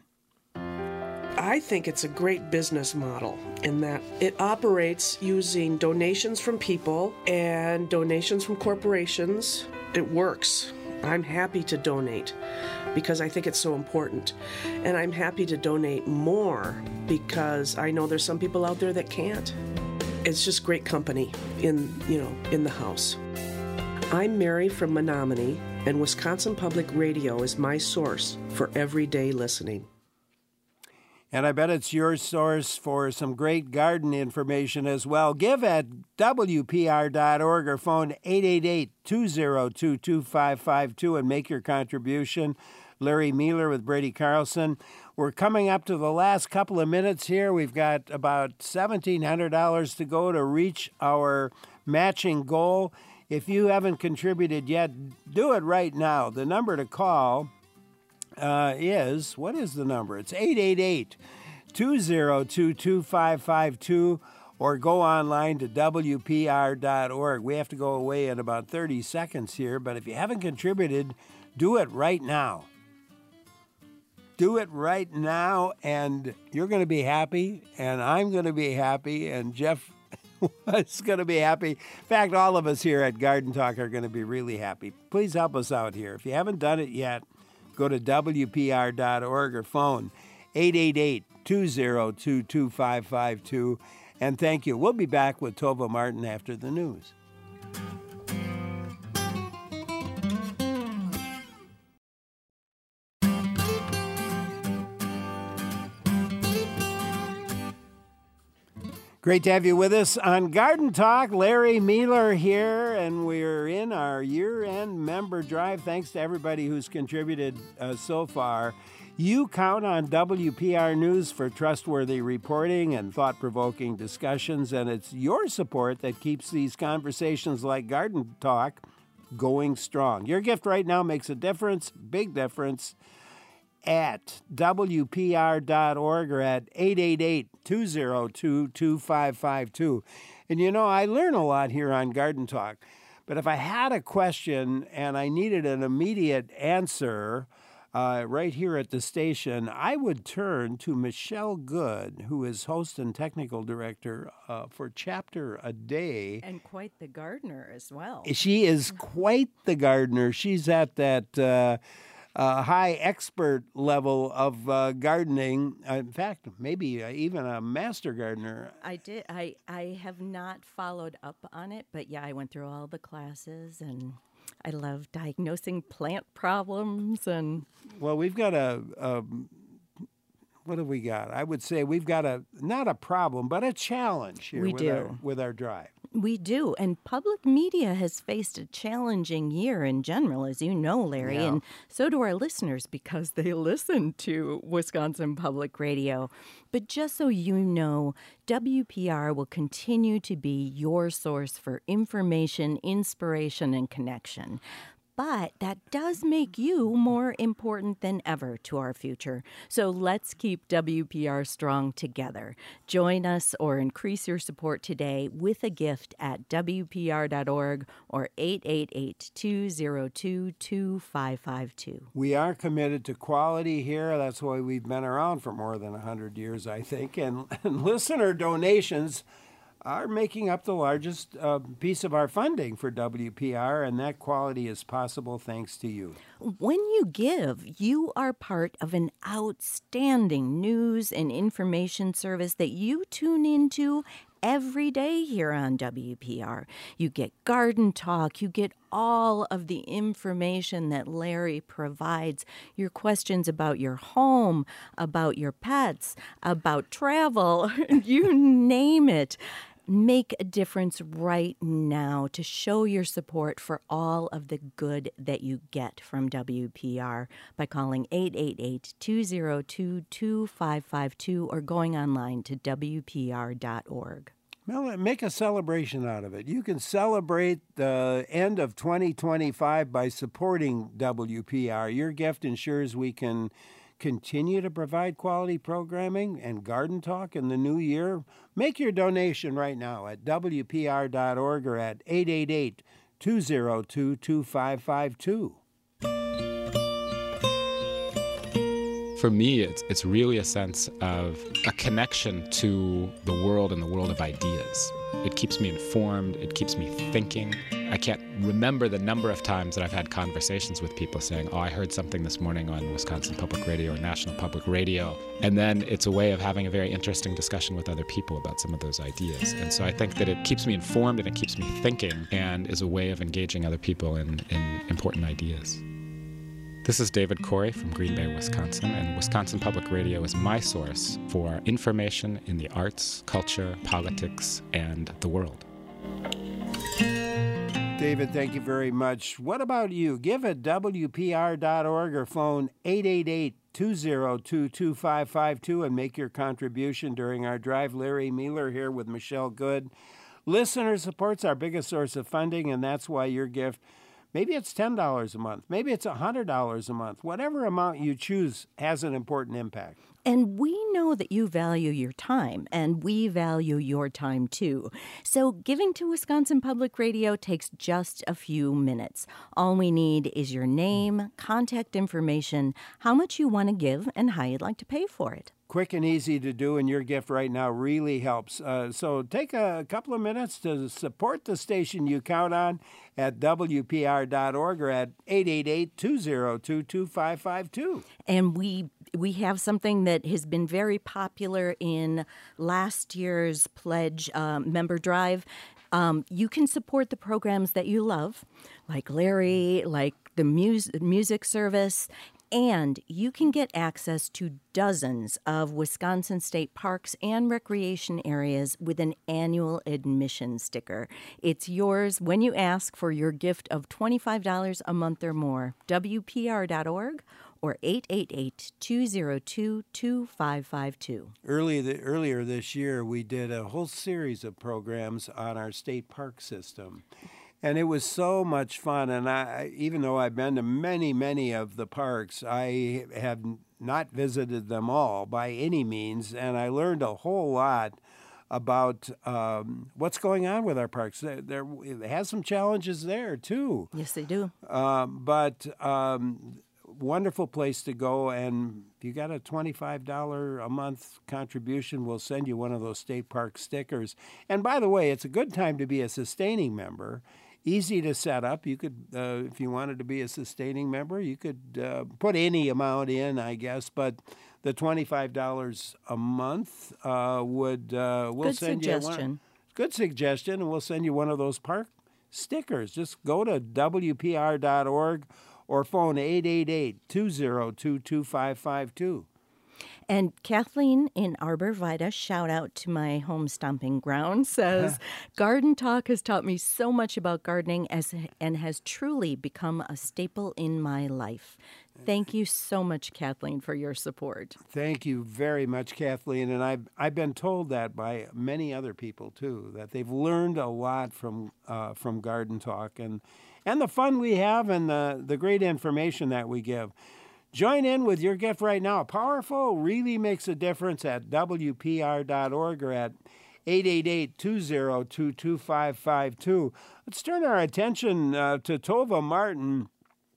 I think it's a great business model in that it operates using donations from people and donations from corporations. It works. I'm happy to donate because I think it's so important. And I'm happy to donate more because I know there's some people out there that can't. It's just great company in, you know, in the house. I'm Mary from Menominee, and Wisconsin Public Radio is my source for everyday listening. And I bet it's your source for some great garden information as well. Give at W P R dot org or phone eight eight eight, two oh two, two five five two and make your contribution. Larry Mealer with Brady Carlson. We're coming up to the last couple of minutes here. We've got about seventeen hundred dollars to go to reach our matching goal. If you haven't contributed yet, do it right now. The number to call Uh, is, what is the number? It's eight eight eight, two oh two, two five five two or go online to W P R dot org. We have to go away in about thirty seconds here, but if you haven't contributed, do it right now. Do it right now, and you're going to be happy, and I'm going to be happy, and Jeff is going to be happy. In fact, all of us here at Garden Talk are going to be really happy. Please help us out here. If you haven't done it yet, go to W P R dot org or phone eight eight eight, two oh two, two five five two. And thank you. We'll be back with Tova Martin after the news. Great to have you with us on Garden Talk. Larry Mealer here, and we're in our year-end member drive. Thanks to everybody who's contributed uh, so far. You count on W P R News for trustworthy reporting and thought-provoking discussions, and it's your support that keeps these conversations like Garden Talk going strong. Your gift right now makes a difference, big difference, at W P R dot org or at eight eight eight, two oh two, two five five two. And you know, I learn a lot here on Garden Talk, but if I had a question and I needed an immediate answer uh, right here at the station, I would turn to Michelle Good, who is host and technical director uh, for Chapter a Day. And quite the gardener as well. She is quite the gardener. She's at that uh, uh, high expert level of uh, gardening. Uh, in fact, maybe uh, even a master gardener. I did. I, I have not followed up on it, but yeah, I went through all the classes, and I love diagnosing plant problems. And well, we've got a, a what have we got? I would say we've got a not a problem, but a challenge here we with do. our with our drive. We do. And public media has faced a challenging year in general, as you know, Larry. Yeah. And so do our listeners because they listen to Wisconsin Public Radio. But just so you know, W P R will continue to be your source for information, inspiration, and connection. But that does make you more important than ever to our future. So let's keep W P R strong together. Join us or increase your support today with a gift at W P R dot org or eight eight eight, two oh two, two five five two. We are committed to quality here. That's why we've been around for more than one hundred years, I think. And, and listener donations are making up the largest uh, piece of our funding for W P R, and that quality is possible thanks to you. When you give, you are part of an outstanding news and information service that you tune into every day here on W P R. You get Garden Talk, you get all of the information that Larry provides, your questions about your home, about your pets, about travel, you name it. Make a difference right now to show your support for all of the good that you get from W P R by calling eight eight eight, two oh two, two five five two or going online to W P R dot org. Well, make a celebration out of it. You can celebrate the end of twenty twenty-five by supporting W P R. Your gift ensures we can continue to provide quality programming and Garden Talk in the new year. Make your donation right now at W P R dot org or at eight eight eight, two oh two, two five five two. For me, it's, it's really a sense of a connection to the world and the world of ideas. It keeps me informed. It keeps me thinking. I can't remember the number of times that I've had conversations with people saying, oh, I heard something this morning on Wisconsin Public Radio or National Public Radio. And then it's a way of having a very interesting discussion with other people about some of those ideas. And so I think that it keeps me informed and it keeps me thinking and is a way of engaging other people in, in important ideas. This is David Corey from Green Bay, Wisconsin, and Wisconsin Public Radio is my source for information in the arts, culture, politics, and the world. David, thank you very much. What about you? Give at W P R dot org or phone eight eight eight, two oh two, two five five two and make your contribution during our drive. Larry Mealer here with Michelle Good. Listener support's our biggest source of funding, and that's why your gift, maybe it's ten dollars a month, maybe it's one hundred dollars a month. Whatever amount you choose has an important impact. And we know that you value your time, and we value your time too. So giving to Wisconsin Public Radio takes just a few minutes. All we need is your name, contact information, how much you want to give, and how you'd like to pay for it. Quick and easy to do, and your gift right now really helps. Uh, so take a couple of minutes to support the station you count on at W P R dot org or at eight eight eight, two oh two, two five five two. And we we have something that has been very popular in last year's Pledge um, member drive. Um, you can support the programs that you love, like Larry, like the mus- music service, And you can get access to dozens of Wisconsin state parks and recreation areas with an annual admission sticker. It's yours when you ask for your gift of twenty-five dollars a month or more. W P R dot org or eight eight eight, two zero two, two five five two. Early the, earlier this year, we did a whole series of programs on our state park system. And it was so much fun. And I, even though I've been to many, many of the parks, I have not visited them all by any means. And I learned a whole lot about um, what's going on with our parks. There, there it has some challenges there, too. Yes, they do. Um, but um, wonderful place to go. And if you got a twenty-five dollars a month contribution, we'll send you one of those state park stickers. And by the way, it's a good time to be a sustaining member. Easy to set up. You could, uh, if you wanted to be a sustaining member, you could uh, put any amount in, I guess. But the twenty-five dollars a month uh, would uh, we'll good send suggestion. you one. Good suggestion, and we'll send you one of those park stickers. Just go to W P R dot org or phone eight eight eight, two zero two, two five five two. And Kathleen in Arbor Vitae, shout out to my home stomping ground, says, Garden Talk has taught me so much about gardening as, and has truly become a staple in my life. Thank you so much, Kathleen, for your support. Thank you very much, Kathleen. And I've, I've been told that by many other people, too, that they've learned a lot from uh, from Garden Talk and, and the fun we have and the, the great information that we give. Join in with your gift right now. Powerful really makes a difference at W P R dot org or at eight eight eight, two zero two, two five five two. Let's turn our attention uh, to Tova Martin,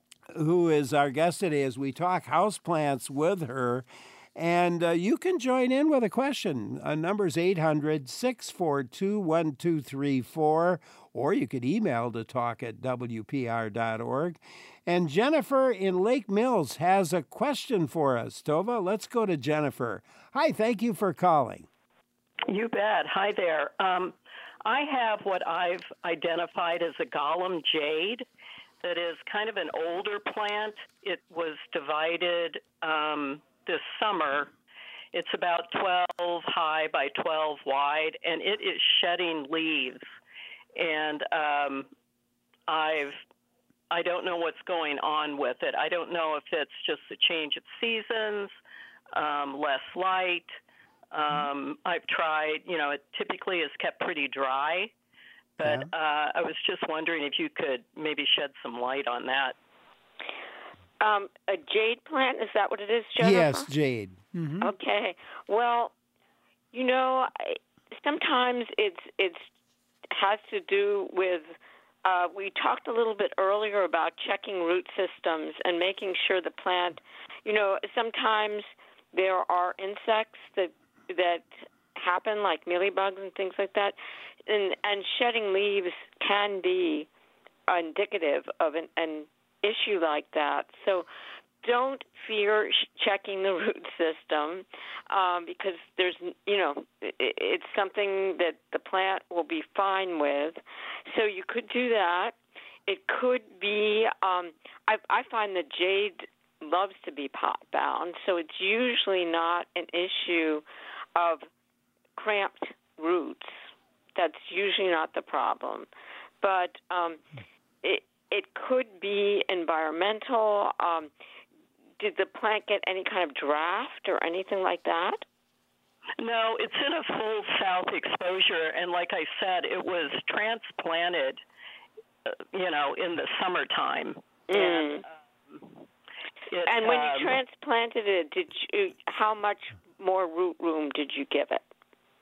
who is our guest today as we talk houseplants with her. And uh, you can join in with a question. Uh, number's eight hundred, six four two, one two three four, or you could email to talk at W P R dot org. And Jennifer in Lake Mills has a question for us. Tova, let's go to Jennifer. Hi, thank you for calling. You bet. Hi there. Um, I have what I've identified as a Gollum jade that is kind of an older plant. It was divided um, this summer. It's about twelve high by twelve wide, and it is shedding leaves. And um, I've I don't know what's going on with it. I don't know if it's just the change of seasons, um, less light. Um, I've tried, you know, it typically is kept pretty dry, but uh, I was just wondering if you could maybe shed some light on that. Um, a jade plant, is that what it is, Jennifer? Yes, jade. Mm-hmm. Okay. Well, you know, sometimes it's it's has to do with Uh, we talked a little bit earlier about checking root systems and making sure the plant, you know, sometimes there are insects that that happen, like mealybugs and things like that, and, and shedding leaves can be indicative of an, an issue like that. So don't fear checking the root system um, because there's, you know, it, it's something that the plant will be fine with. So you could do that. It could be, um, I, I find that jade loves to be pot bound, so it's usually not an issue of cramped roots. That's usually not the problem. But um, it, it could be environmental. Um, Did the plant get any kind of draft or anything like that? No, it's in a full south exposure, and like I said, it was transplanted, uh, you know, in the summertime. Mm. And, um, it, and when um, you transplanted it, did you? How much more root room did you give it?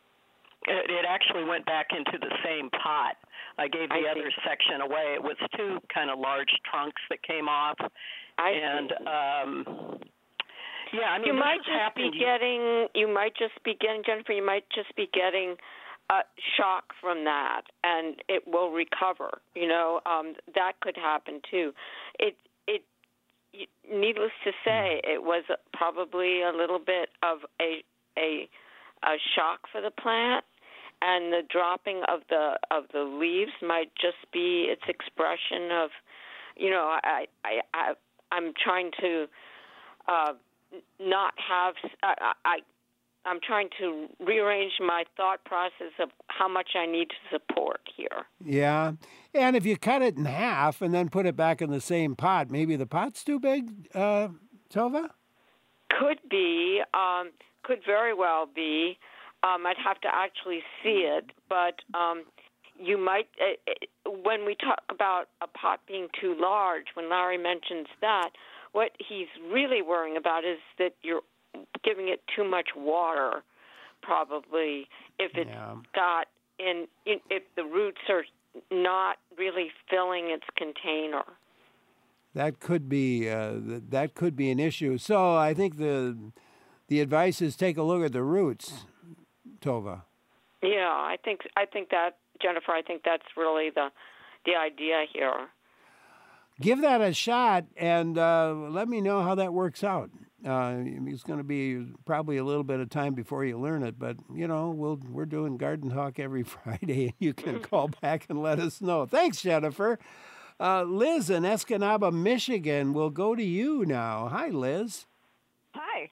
It, it actually went back into the same pot. I gave the I other see. section away. It was two kind of large trunks that came off. I and see. um, yeah, I mean, you this might is just happening. be getting. You might just be getting, Jennifer. You might just be getting a shock from that, and it will recover. You know, um, that could happen too. It it. Needless to say, it was probably a little bit of a a, a shock for the plant, and the dropping of the of the leaves might just be its expression of, you know, I I, I I'm trying to uh, not have. I, I I'm trying to rearrange my thought process of how much I need to support here. Yeah. And if you cut it in half and then put it back in the same pot, maybe the pot's too big, uh, Tova? Could be. Um, could very well be. Um, I'd have to actually see it. But um, you might, uh, when we talk about a pot being too large, when Larry mentions that, what he's really worrying about is that you're giving it too much water, probably, if it's yeah. got in, in, if the roots are not really filling its container. That could be uh, that could be an issue. So I think the the advice is take a look at the roots, Tova. Yeah, I think I think that, Jennifer. I think that's really the the idea here. Give that a shot and uh, let me know how that works out. Uh, it's going to be probably a little bit of time before you learn it, but, you know, we'll, we're doing Garden Talk every Friday, and you can call back and let us know. Thanks, Jennifer. Uh, Liz in Escanaba, Michigan, will go to you now. Hi, Liz. Hi.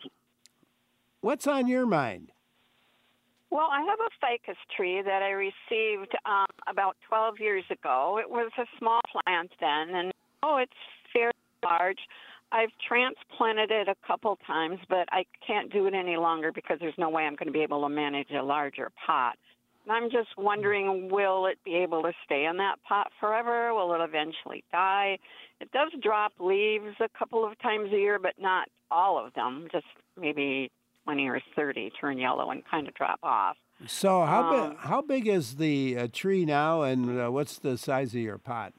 What's on your mind? Well, I have a ficus tree that I received um, about twelve years ago. It was a small plant then, and oh, it's fairly large. I've transplanted it a couple times, but I can't do it any longer because there's no way I'm going to be able to manage a larger pot. And I'm just wondering, will it be able to stay in that pot forever? Will it eventually die? It does drop leaves a couple of times a year, but not all of them, just maybe twenty or thirty turn yellow and kind of drop off. So how, um, big, how big is the uh, tree now, and uh, what's the size of your pot?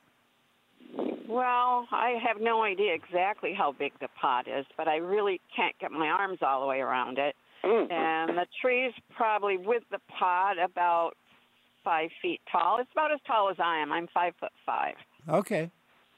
Well, I have no idea exactly how big the pot is, but I really can't get my arms all the way around it. Mm-hmm. And the tree's probably, with the pot, about five feet tall. It's about as tall as I am. I'm five foot five. Okay.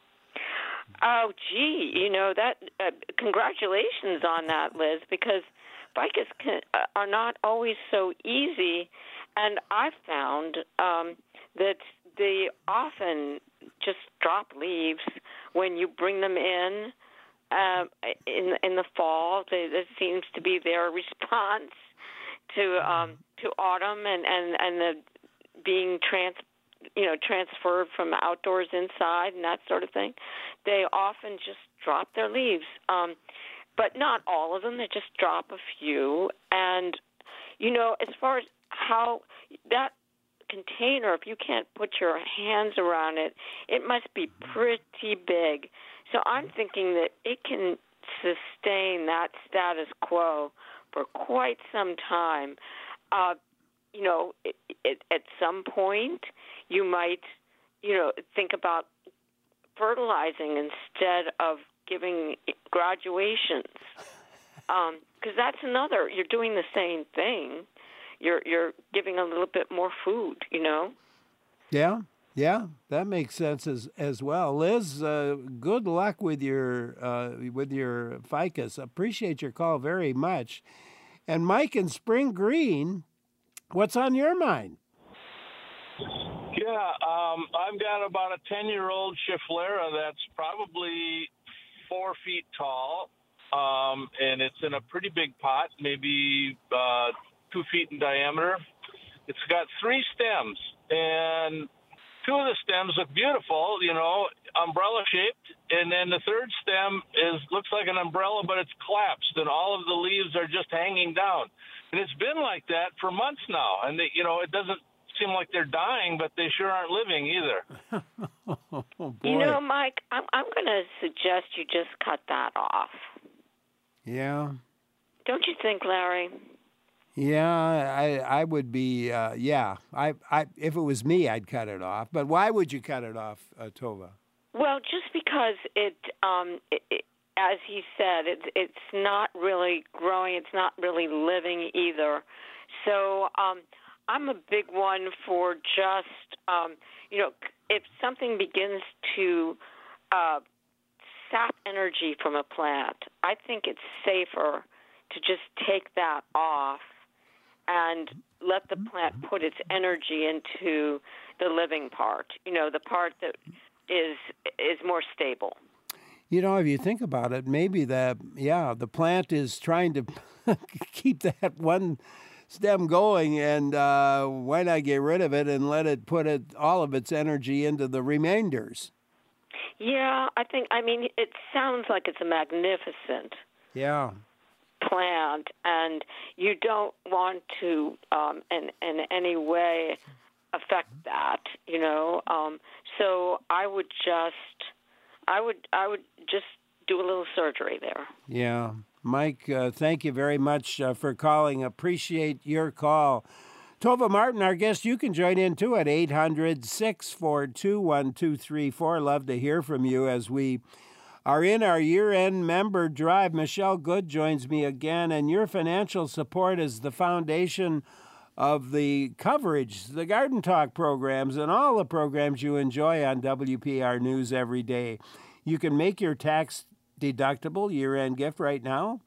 Oh, gee, you know, that. Uh, congratulations on that, Liz, because ficus can, uh, are not always so easy, and I've found um, that they often just drop leaves when you bring them in um, in in the fall. They, that seems to be their response to um, to autumn and, and, and the being trans you know transferred from outdoors inside and that sort of thing. They often just drop their leaves, um, but not all of them. They just drop a few. And you know, as far as how that container, if you can't put your hands around it, it must be pretty big. So I'm thinking that it can sustain that status quo for quite some time. Uh, you know, it, it, at some point, you might, you know, think about fertilizing instead of giving graduations, because um, that's another. You're doing the same thing. You're you're giving a little bit more food, you know? Yeah, yeah, that makes sense as as well. Liz, uh, good luck with your uh, with your ficus. Appreciate your call very much. And Mike in Spring Green, what's on your mind? Yeah, um, I've got about a ten-year-old Schefflera that's probably four feet tall, um, and it's in a pretty big pot, maybe uh, two feet in diameter. It's got three stems, and two of the stems look beautiful, you know, umbrella-shaped, and then the third stem is looks like an umbrella, but it's collapsed, and all of the leaves are just hanging down. And it's been like that for months now, and, they, you know, it doesn't seem like they're dying, but they sure aren't living either. Oh, boy. You know, Mike, I'm, I'm going to suggest you just cut that off. Yeah. Don't you think, Larry? Yeah, I I would be, uh, yeah. I, I If it was me, I'd cut it off. But why would you cut it off, uh, Tova? Well, just because it, um, it, it as he said, it's it's not really growing. It's not really living either. So um, I'm a big one for just, um, you know, if something begins to uh, sap energy from a plant, I think it's safer to just take that off and let the plant put its energy into the living part, you know, the part that is is more stable. You know, if you think about it, maybe the, yeah, the plant is trying to keep that one stem going, and uh, why not get rid of it and let it put it, all of its energy into the remainders? Yeah, I think, I mean, it sounds like it's a magnificent Yeah. plant, and you don't want to um, in, in any way affect that, you know. Um, so I would just, I would, I would just do a little surgery there. Yeah. Mike, uh, thank you very much uh, for calling. Appreciate your call. Tova Martin, our guest, you can join in too at eight hundred, six four two, one two three four. Love to hear from you as we are in our year-end member drive. Michelle Good joins me again, and your financial support is the foundation of the coverage, the Garden Talk programs, and all the programs you enjoy on W P R News every day. You can make your tax-deductible year-end gift right now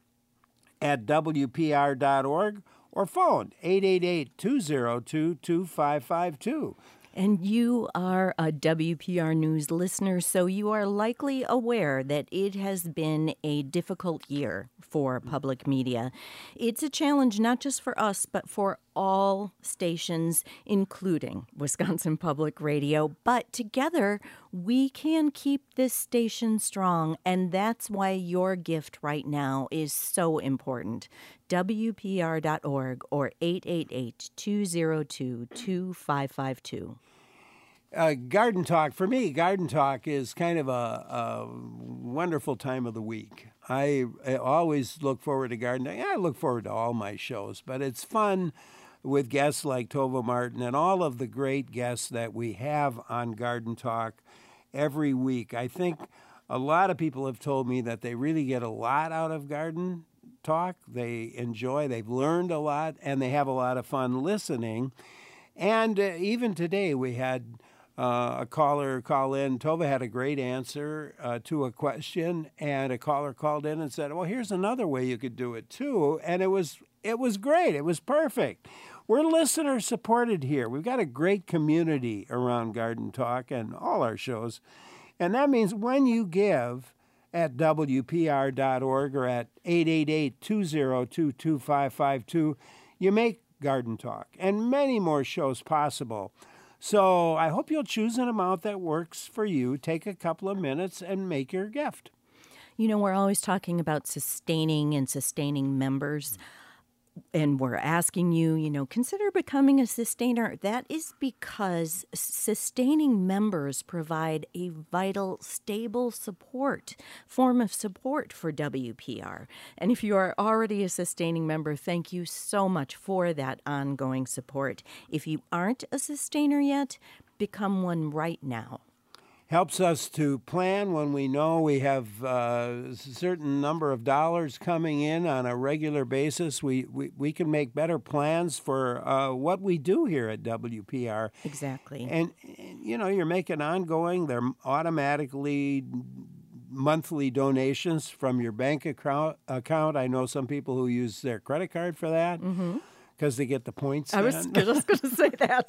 at W P R dot org or phone eight eight eight, two zero two, two five five two. And you are a W P R News listener, so you are likely aware that it has been a difficult year for public media. It's a challenge not just for us, but for all stations, including Wisconsin Public Radio. But together, we can keep this station strong, and that's why your gift right now is so important. W P R dot org or eight eight eight, two zero two, two five five two. Uh, Garden Talk, for me, Garden Talk is kind of a, a wonderful time of the week. I, I always look forward to Garden Talk. I look forward to all my shows, but it's fun with guests like Tova Martin and all of the great guests that we have on Garden Talk every week. I think a lot of people have told me that they really get a lot out of Garden Talk. They enjoy, they've learned a lot, and they have a lot of fun listening. And uh, even today we had uh, a caller call in. Tova had a great answer uh, to a question, and a caller called in and said, well, here's another way you could do it too. And it was it was great. It was perfect. We're listener supported here. We've got a great community around Garden Talk and all our shows. And that means when you give at W P R dot org or at eight eight eight, two zero two, two five five two, you make Garden Talk and many more shows possible. So I hope you'll choose an amount that works for you. Take a couple of minutes and make your gift. You know, we're always talking about sustaining and sustaining members. And we're asking you, you know, consider becoming a sustainer. That is because sustaining members provide a vital, stable support, form of support for W P R. And if you are already a sustaining member, thank you so much for that ongoing support. If you aren't a sustainer yet, become one right now. Helps us to plan when we know we have uh, a certain number of dollars coming in on a regular basis. We, we, we can make better plans for uh, what we do here at W P R. Exactly. And, you know, you're making ongoing, they're automatically monthly donations from your bank account. account. I know some people who use their credit card for that because mm-hmm. they get the points. I was just going to say that.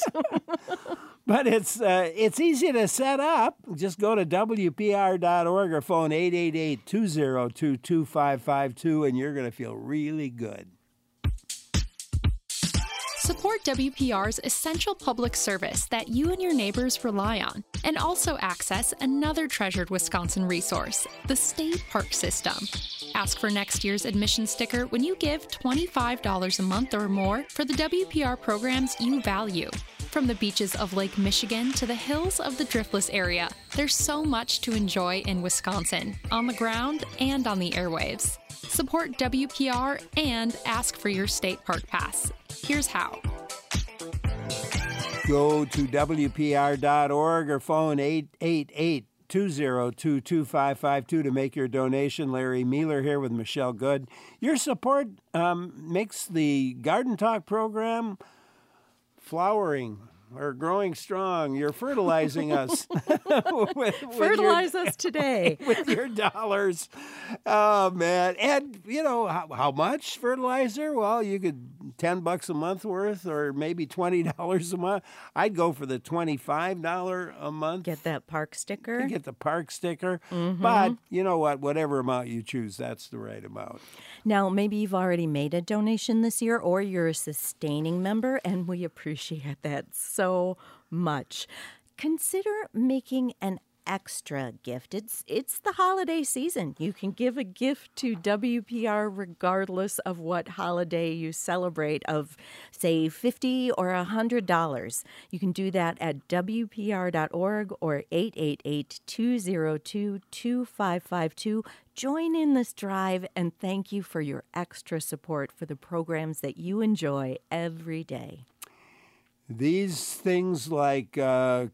But it's uh, it's easy to set up. Just go to W P R dot org or phone eight eight eight, two zero two, two five five two, and you're going to feel really good. Support W P R's essential public service that you and your neighbors rely on, and also access another treasured Wisconsin resource, the state park system. Ask for next year's admission sticker when you give twenty-five dollars a month or more for the W P R programs you value. From the beaches of Lake Michigan to the hills of the Driftless area, there's so much to enjoy in Wisconsin, on the ground and on the airwaves. Support W P R and ask for your state park pass. Here's how. Go to W P R dot org or phone eight eight eight, two zero two, two five five two to make your donation. Larry Mealer here with Michelle Good. Your support um, makes the Garden Talk program flowering are growing strong. You're fertilizing us. with, with Fertilize your, us today. with your dollars. Oh, man. And, you know, how, how much fertilizer? Well, you could ten bucks a month worth or maybe twenty dollars a month. I'd go for the twenty-five dollars a month. Get that park sticker. Get the park sticker. Mm-hmm. But you know what? Whatever amount you choose, that's the right amount. Now, maybe you've already made a donation this year or you're a sustaining member, and we appreciate that so much. Consider making an extra gift. It's it's the holiday season. You can give a gift to W P R regardless of what holiday you celebrate of, say, fifty dollars or one hundred dollars. You can do that at W P R dot org or eight eight eight, two zero two, two five five two. Join in this drive, and thank you for your extra support for the programs that you enjoy every day. These things like uh,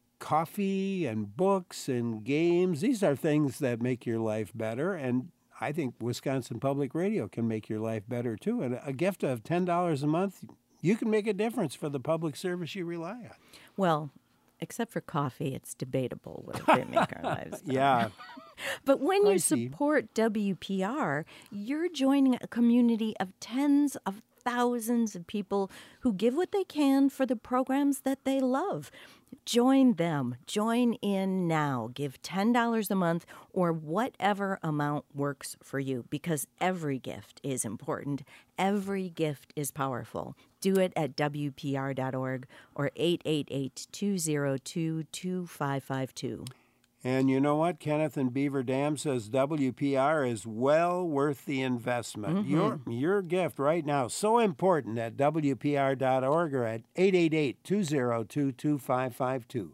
coffee and books and games, these are things that make your life better. And I think Wisconsin Public Radio can make your life better, too. And a gift of ten dollars a month, you can make a difference for the public service you rely on. Well, except for coffee, it's debatable whether they make our lives better. Yeah. But when I you see. support W P R, you're joining a community of tens of thousands of people who give what they can for the programs that they love. Join them. Join in now. Give ten dollars a month or whatever amount works for you, because every gift is important. Every gift is powerful. Do it at W P R dot org or eight eight eight, two zero two, two five five two. And you know what? Kenneth in Beaver Dam says W P R is well worth the investment. Mm-hmm. Your your gift right now, so important at W P R dot org or at eight eight eight, two zero two, two five five two.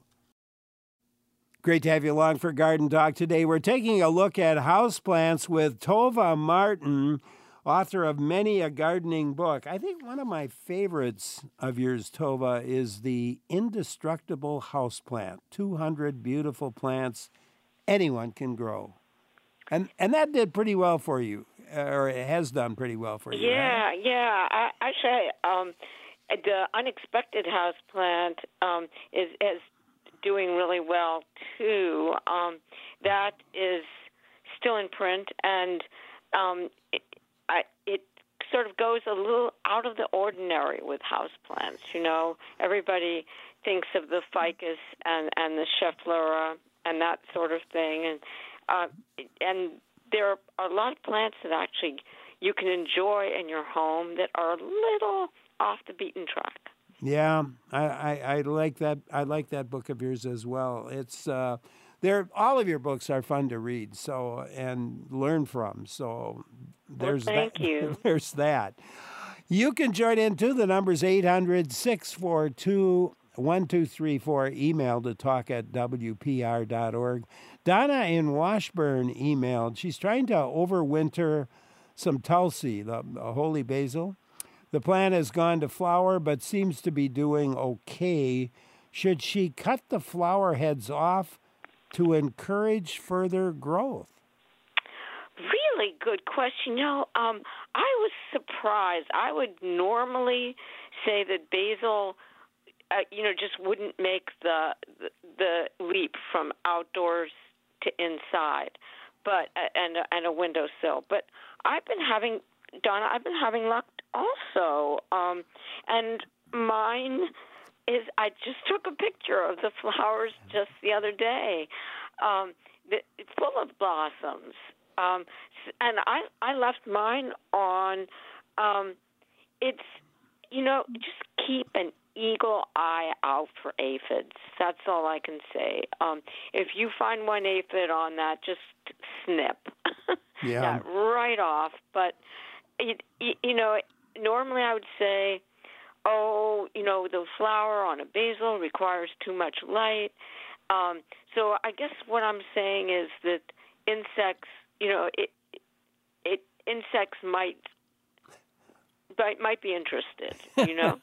Great to have you along for Garden Talk today. We're taking a look at houseplants with Tova Martin, author of many a gardening book. I think one of my favorites of yours, Tova, is the Indestructible Houseplant. two hundred beautiful plants anyone can grow. And and that did pretty well for you, or it has done pretty well for you. Yeah, right? yeah. I, actually, um, the Unexpected Houseplant um, is, is doing really well, too. Um, that is still in print, and um, it, I, it sort of goes a little out of the ordinary with houseplants. You know, everybody thinks of the ficus and, and the schefflera and that sort of thing, and uh, and there are a lot of plants that actually you can enjoy in your home that are a little off the beaten track. Yeah, I, I, I like that. I like that book of yours as well. It's uh, there. All of your books are fun to read, so and learn from. So there's well, thank that. you. There's that. You can join in too. The number's eight hundred, six four two, one two three four. Email to talk at W P R dot org. Donna in Washburn emailed. She's trying to overwinter some Tulsi, the, the holy basil. The plant has gone to flower, but seems to be doing okay. Should she cut the flower heads off to encourage further growth? Really good question. You know, um, I was surprised. I would normally say that basil, uh, you know, just wouldn't make the, the the leap from outdoors to inside, but and and a windowsill. But I've been having, Donna, I've been having luck also, um, and mine is. I just took a picture of the flowers just the other day. Um, it's full of blossoms. Um, and I, I left mine on. Um, it's, you know, just keep an eagle eye out for aphids. That's all I can say. Um, if you find one aphid on that, just snip Yeah. that right off. But, it, you know, normally I would say, oh, you know, the flower on a basil requires too much light. Um, so I guess what I'm saying is that insects, you know, it, it insects might might might be interested, you know.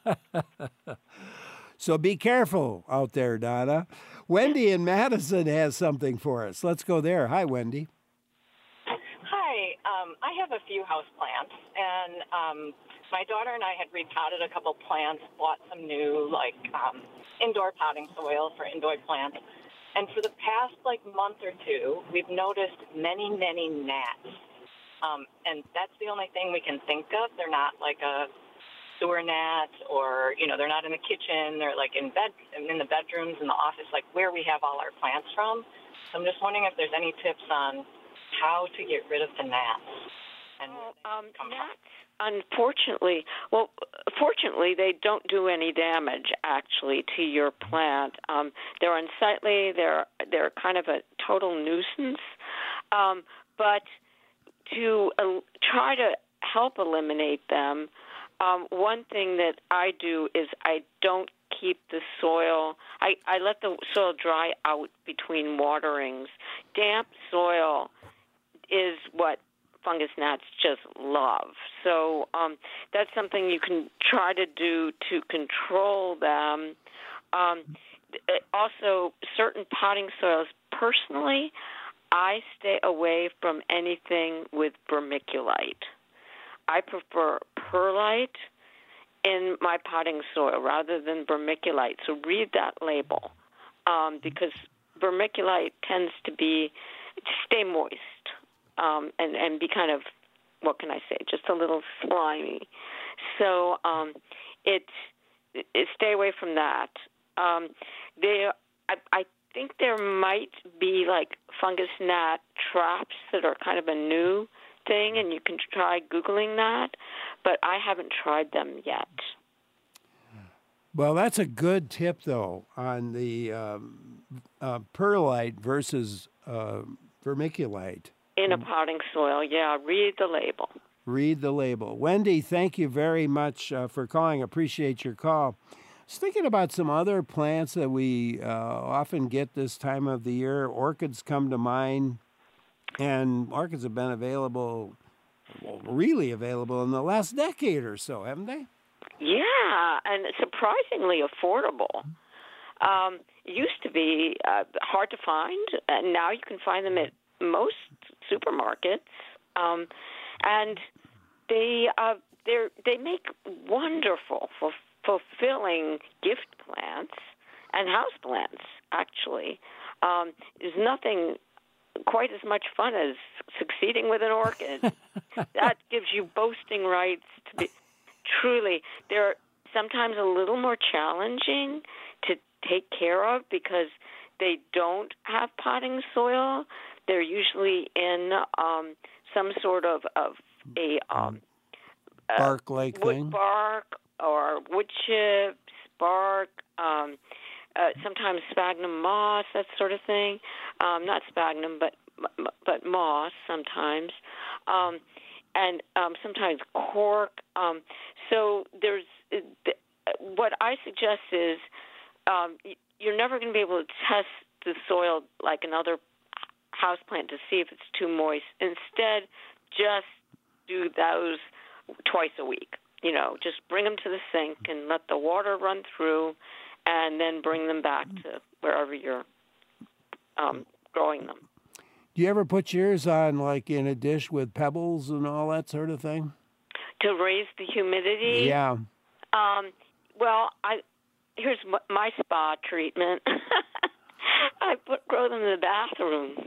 So be careful out there, Donna. Wendy in Madison has something for us. Let's go there. Hi, Wendy. Hi. Um, I have a few house plants, and um, my daughter and I had repotted a couple plants, bought some new, like, um, indoor potting soil for indoor plants. And for the past like month or two, we've noticed many, many gnats. Um, and that's the only thing we can think of. They're not like a sewer gnat, or you know, they're not in the kitchen. They're like in bed, in the bedrooms, in the office, like where we have all our plants from. So I'm just wondering if there's any tips on how to get rid of the gnats. And well, um, gnats, unfortunately, well, fortunately, they don't do any damage actually to your plant. Um, they're unsightly. They're they're kind of a total nuisance. Um, but to uh, try to help eliminate them, um, one thing that I do is I don't keep the soil, I, I let the soil dry out between waterings. Damp soil is what fungus gnats just love. So um, that's something you can try to do to control them. Um, also, certain potting soils, personally, I stay away from anything with vermiculite. I prefer perlite in my potting soil rather than vermiculite. So read that label, um, because vermiculite tends to be to stay moist um, and and be kind of, what can I say, just a little slimy. So um, it, it stay away from that. Um, they, I, I think there might be like fungus gnat traps that are kind of a new thing, and you can try Googling that, but I haven't tried them yet. Well, that's a good tip, though, on the um, uh, perlite versus uh, vermiculite. In a potting soil, yeah. Read the label. Read the label. Wendy, thank you very much uh, for calling. Appreciate your call. I was thinking about some other plants that we uh, often get this time of the year. Orchids come to mind. And orchids have been available, well, really available in the last decade or so, haven't they? Yeah, and surprisingly affordable. Um, it used to be uh, hard to find, and now you can find them at most supermarkets. Um, and they uh, they they make wonderful, f- fulfilling gift plants and house plants. Actually, um, there's nothing quite as much fun as succeeding with an orchid. That gives you boasting rights to be truly. They're sometimes a little more challenging to take care of because they don't have potting soil. They're usually in um, some sort of, of a um, bark-like wood thing, bark or wood chips, bark. Um, Uh, sometimes sphagnum moss, that sort of thing. Um, not sphagnum, but but moss sometimes, um, and um, sometimes cork. Um, so there's what I suggest is um, you're never going to be able to test the soil like another houseplant to see if it's too moist. Instead, just do those twice a week. You know, just bring them to the sink and let the water run through, and then bring them back to wherever you're um, growing them. Do you ever put yours on, like, in a dish with pebbles and all that sort of thing? To raise the humidity? Yeah. Um, well, I here's my spa treatment. I put grow them in the bathroom.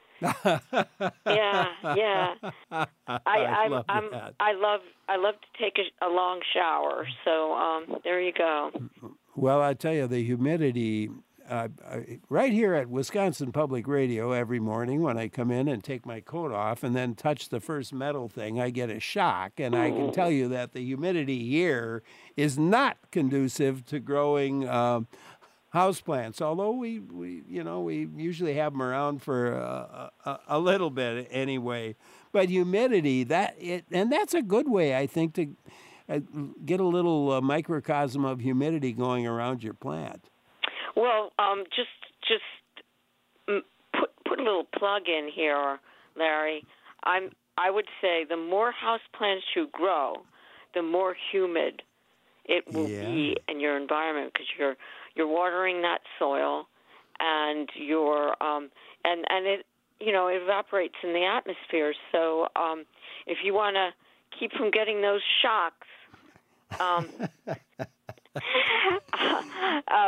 yeah, yeah. I, I I'm, love I'm, that. I love I love to take a, a long shower. So um, there you go. Well, I tell you, the humidity, uh, I, right here at Wisconsin Public Radio every morning when I come in and take my coat off and then touch the first metal thing, I get a shock. And I can tell you that the humidity here is not conducive to growing um, houseplants, although we, we, you know, we usually have them around for a, a, a little bit anyway. But humidity, that it, and that's a good way, I think, to Uh, get a little uh, microcosm of humidity going around your plant. Well, um, just just put put a little plug in here, Larry. I'm I would say the more houseplants you grow, the more humid it will Yeah. be in your environment because you're you're watering that soil, and you're um, and and it you know it evaporates in the atmosphere. So um, if you want to keep from getting those shocks, um, uh,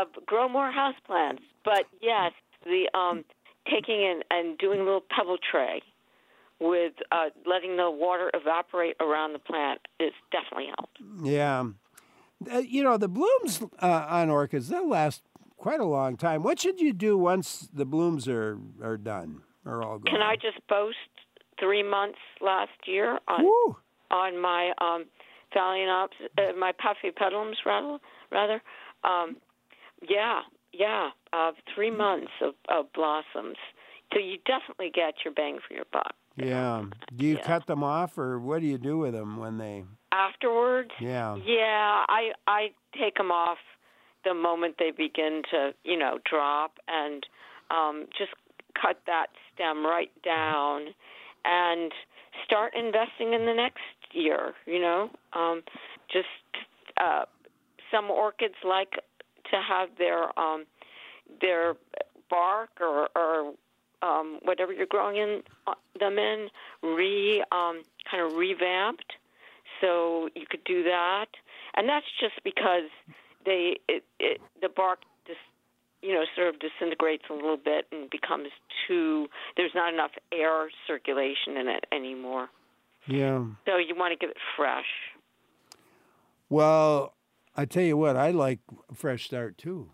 grow more houseplants. But yes, the um, taking in and doing a little pebble tray with uh, letting the water evaporate around the plant is definitely helped. Yeah. Uh, you know, the blooms uh, on orchids, they'll last quite a long time. What should you do once the blooms are, are done or all gone? Can I just boast three months last year on Woo. on my um, Phalaenops, uh, my Paphiopedilums rather. rather. Um, yeah, yeah, uh, three months of, of blossoms. So you definitely get your bang for your buck. Yeah. Do you Yeah. cut them off, or what do you do with them when they... Afterwards, Yeah. yeah, I I take them off the moment they begin to, you know, drop, and um, just cut that stem right down and start investing in the next year, you know. Um, just uh, some orchids like to have their um, their bark or, or um, whatever you're growing in uh, them in re um, kind of revamped. So you could do that, and that's just because they it, it the bark just you know sort of disintegrates a little bit and becomes too. There's not enough air circulation in it anymore. Yeah. So you want to give it fresh. Well, I tell you what, I like a fresh start too.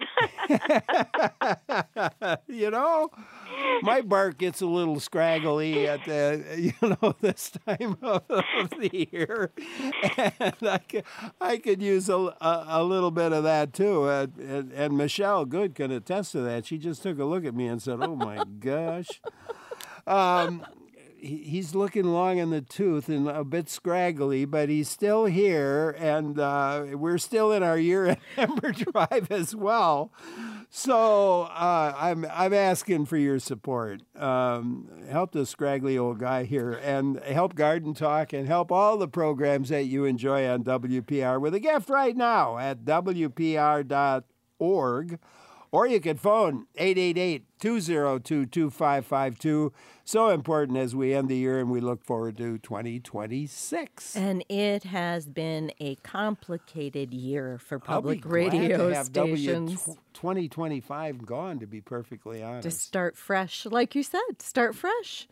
You know, my bark gets a little scraggly at the, you know, this time of, of the year, and I could, I could use a, a, a little bit of that too. And, and, and Michelle Good can attest to that. She just took a look at me and said, "Oh my gosh." Um, He's looking long in the tooth and a bit scraggly, but he's still here, and uh, we're still in our year-end member drive as well. So uh, I'm I'm asking for your support. Um, help this scraggly old guy here, and help Garden Talk, and help all the programs that you enjoy on W P R with a gift right now at W P R dot org. Or you could phone eight eight eight, two oh two, two five five two. So important as we end the year and we look forward to twenty twenty-six. And it has been a complicated year for I'll be public glad radio to have stations. W twenty twenty-five gone, to be perfectly honest. To start fresh, like you said, start fresh.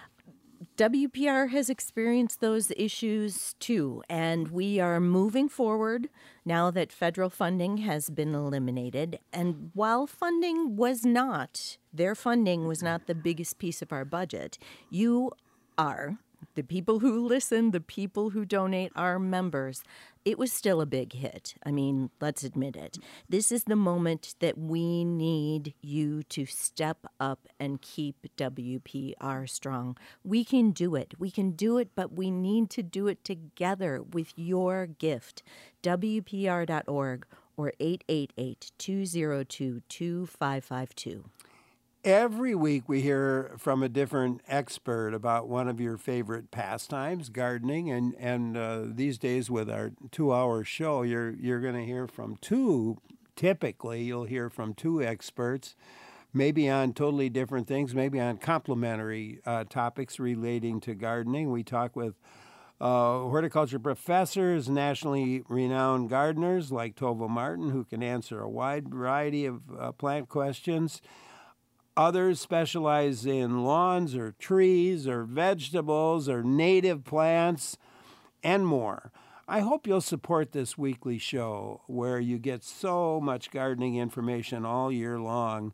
W P R has experienced those issues too, and we are moving forward now that federal funding has been eliminated. And while funding was not, their funding was not the biggest piece of our budget, you are, the people who listen, the people who donate, our members. It was still a big hit. I mean, let's admit it. This is the moment that we need you to step up and keep W P R strong. We can do it. We can do it, but we need to do it together with your gift. W P R dot org or eight eight eight, two oh two, two five five two. Every week we hear from a different expert about one of your favorite pastimes, gardening, and and uh, these days with our two-hour show, you're you're going to hear from two. Typically, you'll hear from two experts, maybe on totally different things, maybe on complementary uh, topics relating to gardening. We talk with uh, horticulture professors, nationally renowned gardeners like Tova Martin, who can answer a wide variety of uh, plant questions. Others specialize in lawns or trees or vegetables or native plants and more. I hope you'll support this weekly show where you get so much gardening information all year long.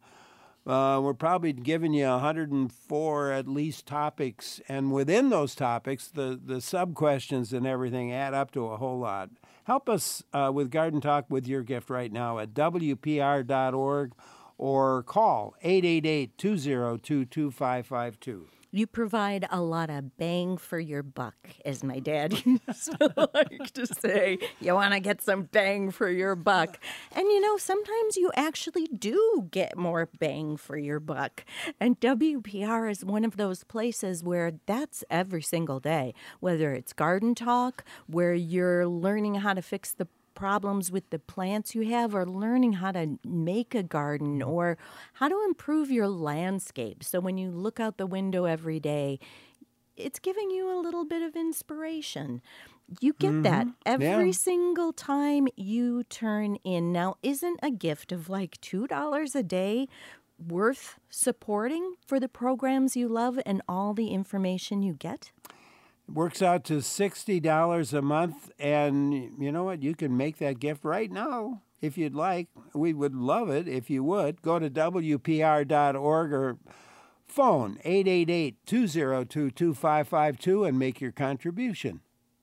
Uh, we're probably giving you one hundred four at least topics, and within those topics, the, the sub-questions and everything add up to a whole lot. Help us uh, with Garden Talk with your gift right now at W P R dot org. Or call eight eight eight, two oh two, two five five two. You provide a lot of bang for your buck, as my dad used to like to say. You want to get some bang for your buck. And, you know, sometimes you actually do get more bang for your buck. And W P R is one of those places where that's every single day, whether it's Garden Talk, where you're learning how to fix the problems with the plants you have, or learning how to make a garden, or how to improve your landscape. So when you look out the window every day, it's giving you a little bit of inspiration. You get Mhm. that every Yeah. single time you turn in. Now, isn't a gift of like two dollars a day worth supporting for the programs you love and all the information you get? Works out to sixty dollars a month, and you know what? You can make that gift right now if you'd like. We would love it if you would. Go to W P R dot org or phone eight eight eight, two zero two, two five five two and make your contribution.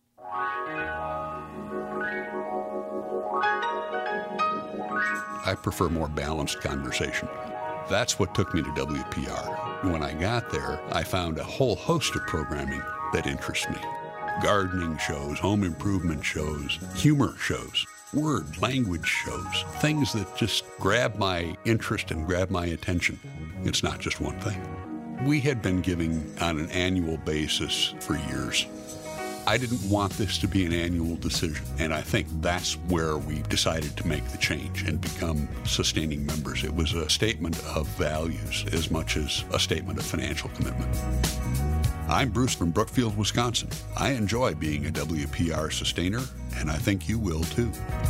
I prefer more balanced conversation. That's what took me to W P R. When I got there, I found a whole host of programming that interests me. Gardening shows, home improvement shows, humor shows, word, language shows, things that just grab my interest and grab my attention. It's not just one thing. We had been giving on an annual basis for years. I didn't want this to be an annual decision, and I think that's where we decided to make the change and become sustaining members. It was a statement of values as much as a statement of financial commitment. I'm Bruce from Brookfield, Wisconsin. I enjoy being a W P R sustainer, and I think you will too.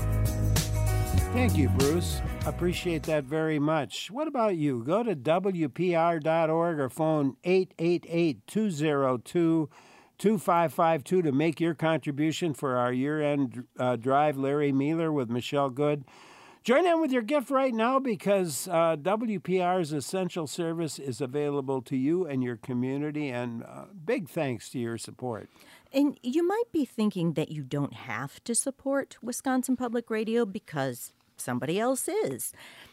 Thank you, Bruce. Appreciate that very much. What about you? Go to W P R dot org or phone eight eight eight, two zero two, two five five two to make your contribution for our year-end uh, drive. Larry Mealer with Michelle Good. Join in with your gift right now because uh, W P R's essential service is available to you and your community, and uh, big thanks to your support. And you might be thinking that you don't have to support Wisconsin Public Radio because somebody else is.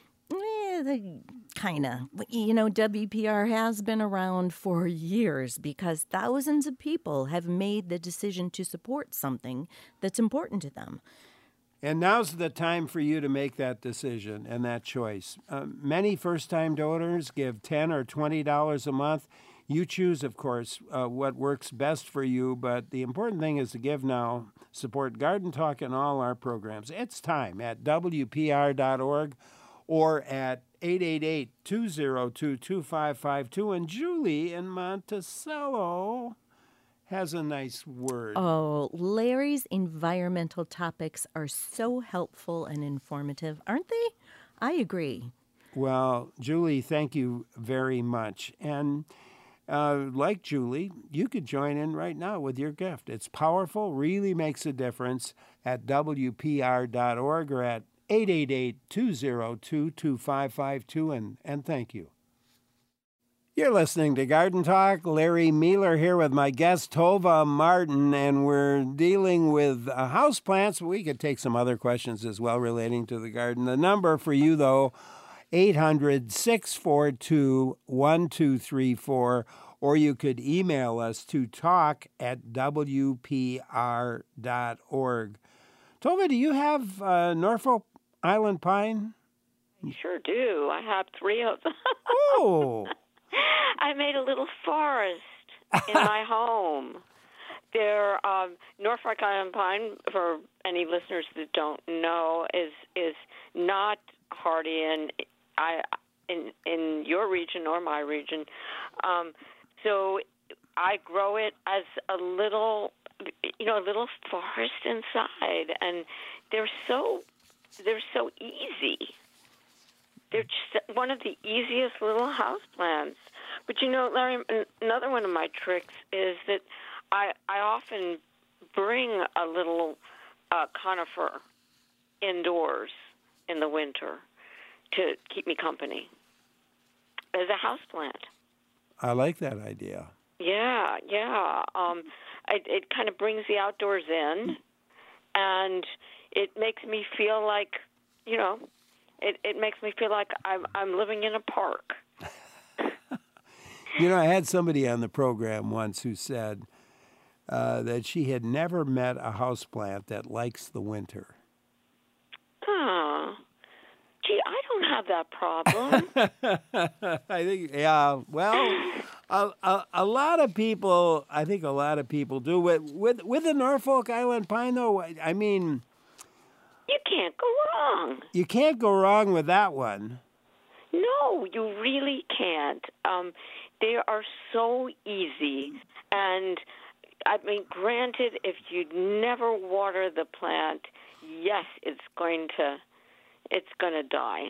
Eh, kind of. You know, W P R has been around for years because thousands of people have made the decision to support something that's important to them. And now's the time for you to make that decision and that choice. Uh, many first-time donors give ten dollars or twenty dollars a month. You choose, of course, uh, what works best for you, but the important thing is to give now. Support Garden Talk and all our programs. It's time at W P R dot org or at eight eight eight, two zero two, two five five two. And Julie in Monticello has a nice word. Oh, Larry's environmental topics are so helpful and informative, aren't they? I agree. Well, Julie, thank you very much. And uh, like Julie, you could join in right now with your gift. It's powerful, really makes a difference at W P R dot org or at eight eight eight, two zero two, two five five two, and, and thank you. You're listening to Garden Talk. Larry Mealer here with my guest, Tova Martin, and we're dealing with uh, houseplants. We could take some other questions as well relating to the garden. The number for you, though, eight hundred, six four two, one two three four, or you could email us to talk at W P R dot org. Tova, do you have uh, Norfolk Island pine? I sure do. I have three of them. Oh! I made a little forest in my home. They're um, Norfolk Island pine, for any listeners that don't know, is is not hardy in I in in your region or my region. Um, so I grow it as a little, you know, a little forest inside, and they're so they're so easy. They're just one of the easiest little house plants. But, you know, Larry, another one of my tricks is that I I often bring a little uh, conifer indoors in the winter to keep me company as a house plant. I like that idea. Yeah, yeah. Um, it, it kind of brings the outdoors in, and it makes me feel like, you know, It, it makes me feel like I'm I'm living in a park. You know, I had somebody on the program once who said uh, that she had never met a houseplant that likes the winter. Oh, gee, I don't have that problem. I think, yeah, well, a, a, a lot of people, I think a lot of people do. With, with, with the Norfolk Island pine, though, I mean... You can't go wrong. You can't go wrong with that one. No, you really can't. Um, they are so easy, and I mean, granted, if you never water the plant, yes, it's going to, it's going to die.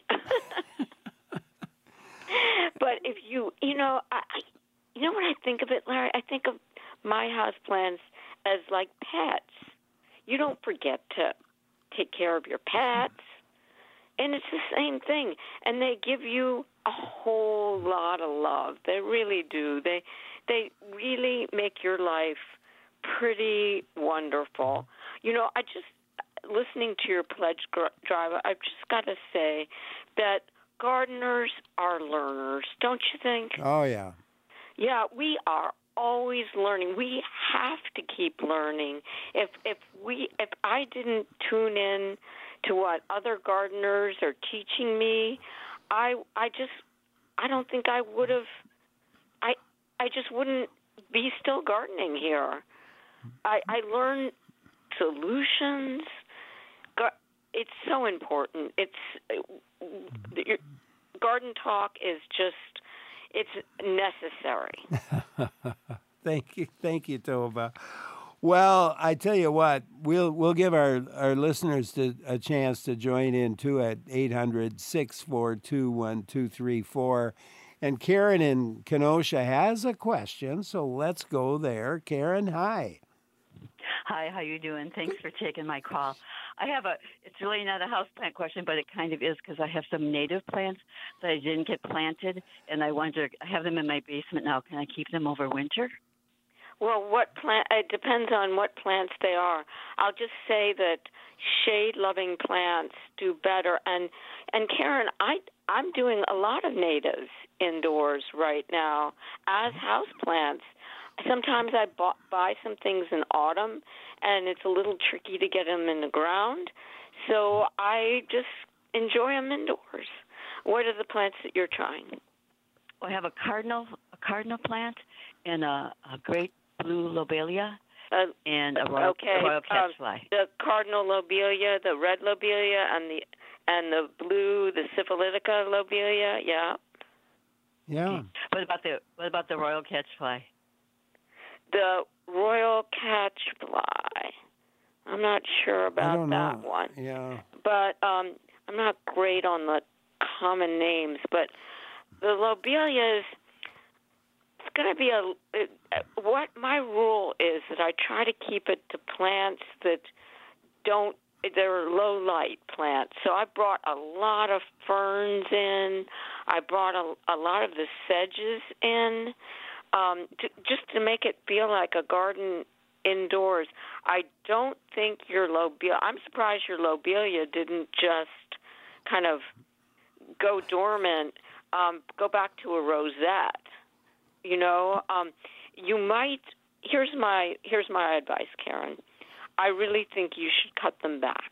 But if you, you know, I, I, you know what I think of it, Larry? I think of my house plants as like pets. You don't forget to take care of your pets, and it's the same thing. And they give you a whole lot of love. They really do. They, they really make your life pretty wonderful. You know, I just, listening to your pledge drive, I've just got to say that gardeners are learners, don't you think? Oh, yeah. Yeah, we are always learning. We have to keep learning. If if we if I didn't tune in to what other gardeners are teaching me, I I just I don't think I would have I I just wouldn't be still gardening here. I I learn solutions. It's so important. It's your garden talk is just it's necessary. Thank you, thank you, Tova. Well, I tell you what, we'll we'll give our, our listeners to, a chance to join in too at eight hundred, six four two, one two three four. And Karen in Kenosha has a question, so let's go there. Karen, hi. Hi, how you doing? Thanks for taking my call. I have a, it's really not a houseplant question, but it kind of is because I have some native plants that I didn't get planted, and I wonder, I have them in my basement now. Can I keep them over winter? Well, what plant? It depends on what plants they are. I'll just say that shade-loving plants do better. And and Karen, I I'm doing a lot of natives indoors right now as house plants. Sometimes I bu- buy some things in autumn, and it's a little tricky to get them in the ground. So I just enjoy them indoors. What are the plants that you're trying? I have a cardinal, a cardinal plant, and a, a great blue lobelia, uh, and a royal, okay. royal um, catchfly. The cardinal lobelia, the red lobelia, and the and the blue, the syphilitica lobelia. Yeah. Yeah. Okay. What about the what about the royal catchfly? The royal catchfly. I'm not sure about that know. one. Yeah. But um, I'm not great on the common names. But the lobelias, it's going to be a. It, what my rule is that I try to keep it to plants that don't. They're low light plants. So I brought a lot of ferns in. I brought a, a lot of the sedges in. Um, to, just to make it feel like a garden indoors. I don't think your lobelia, I'm surprised your lobelia didn't just kind of go dormant, um, go back to a rosette. You know, um, you might, here's my, here's my advice, Karen. I really think you should cut them back.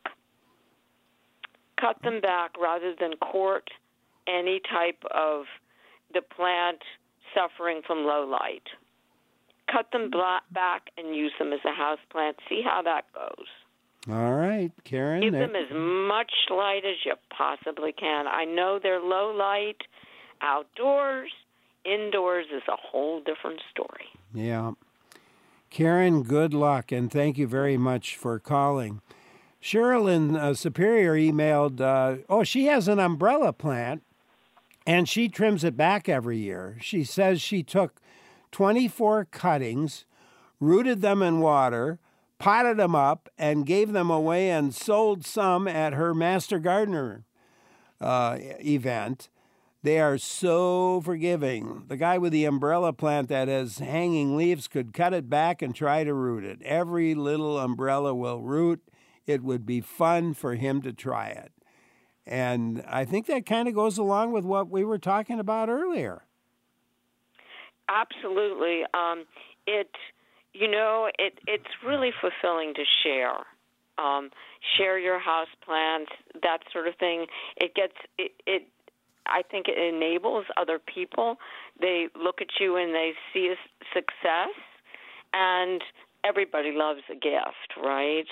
Cut them back rather than court any type of the plant suffering from low light. Cut them back and use them as a house plant. See how that goes. All right, Karen. Give them as much light as you possibly can. I know they're low light outdoors. Indoors is a whole different story. Yeah. Karen, good luck, and thank you very much for calling. Cheryl in uh, Superior emailed, uh, oh, she has an umbrella plant, and she trims it back every year. She says she took twenty-four cuttings, rooted them in water, potted them up, and gave them away and sold some at her Master Gardener uh, event. They are so forgiving. The guy with the umbrella plant that has hanging leaves could cut it back and try to root it. Every little umbrella will root. It would be fun for him to try it. And I think that kind of goes along with what we were talking about earlier. Absolutely. Um, it, you know, it, it's really fulfilling to share. Um, share your house plants, that sort of thing. It gets, it, it, I think it enables other people. They look at you and they see a success, and everybody loves a gift, right?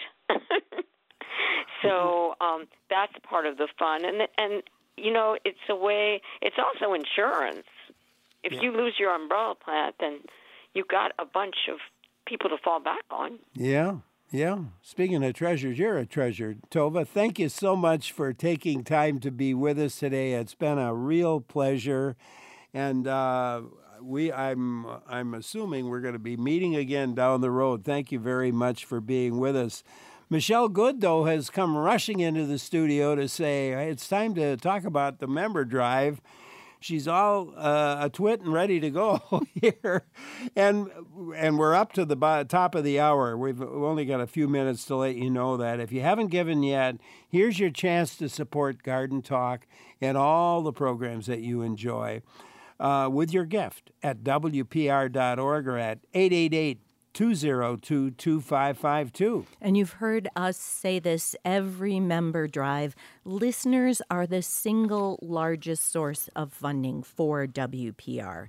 So um, that's part of the fun. And, and you know, it's a way, it's also insurance. If yeah. you lose your umbrella plant, then you've got a bunch of people to fall back on. Yeah, yeah. Speaking of treasures, you're a treasure, Tova. Thank you so much for taking time to be with us today. It's been a real pleasure, and uh, we I'm I'm assuming we're going to be meeting again down the road. Thank you very much for being with us. Michelle Good, though, has come rushing into the studio to say it's time to talk about the member drive. She's all uh, a twit and ready to go here. And and we're up to the bo- top of the hour. We've only got a few minutes to let you know that. If you haven't given yet, here's your chance to support Garden Talk and all the programs that you enjoy uh, with your gift at W P R dot org or at eight eight eight, two zero two, two five five two. And you've heard us say this every member drive. Listeners are the single largest source of funding for W P R.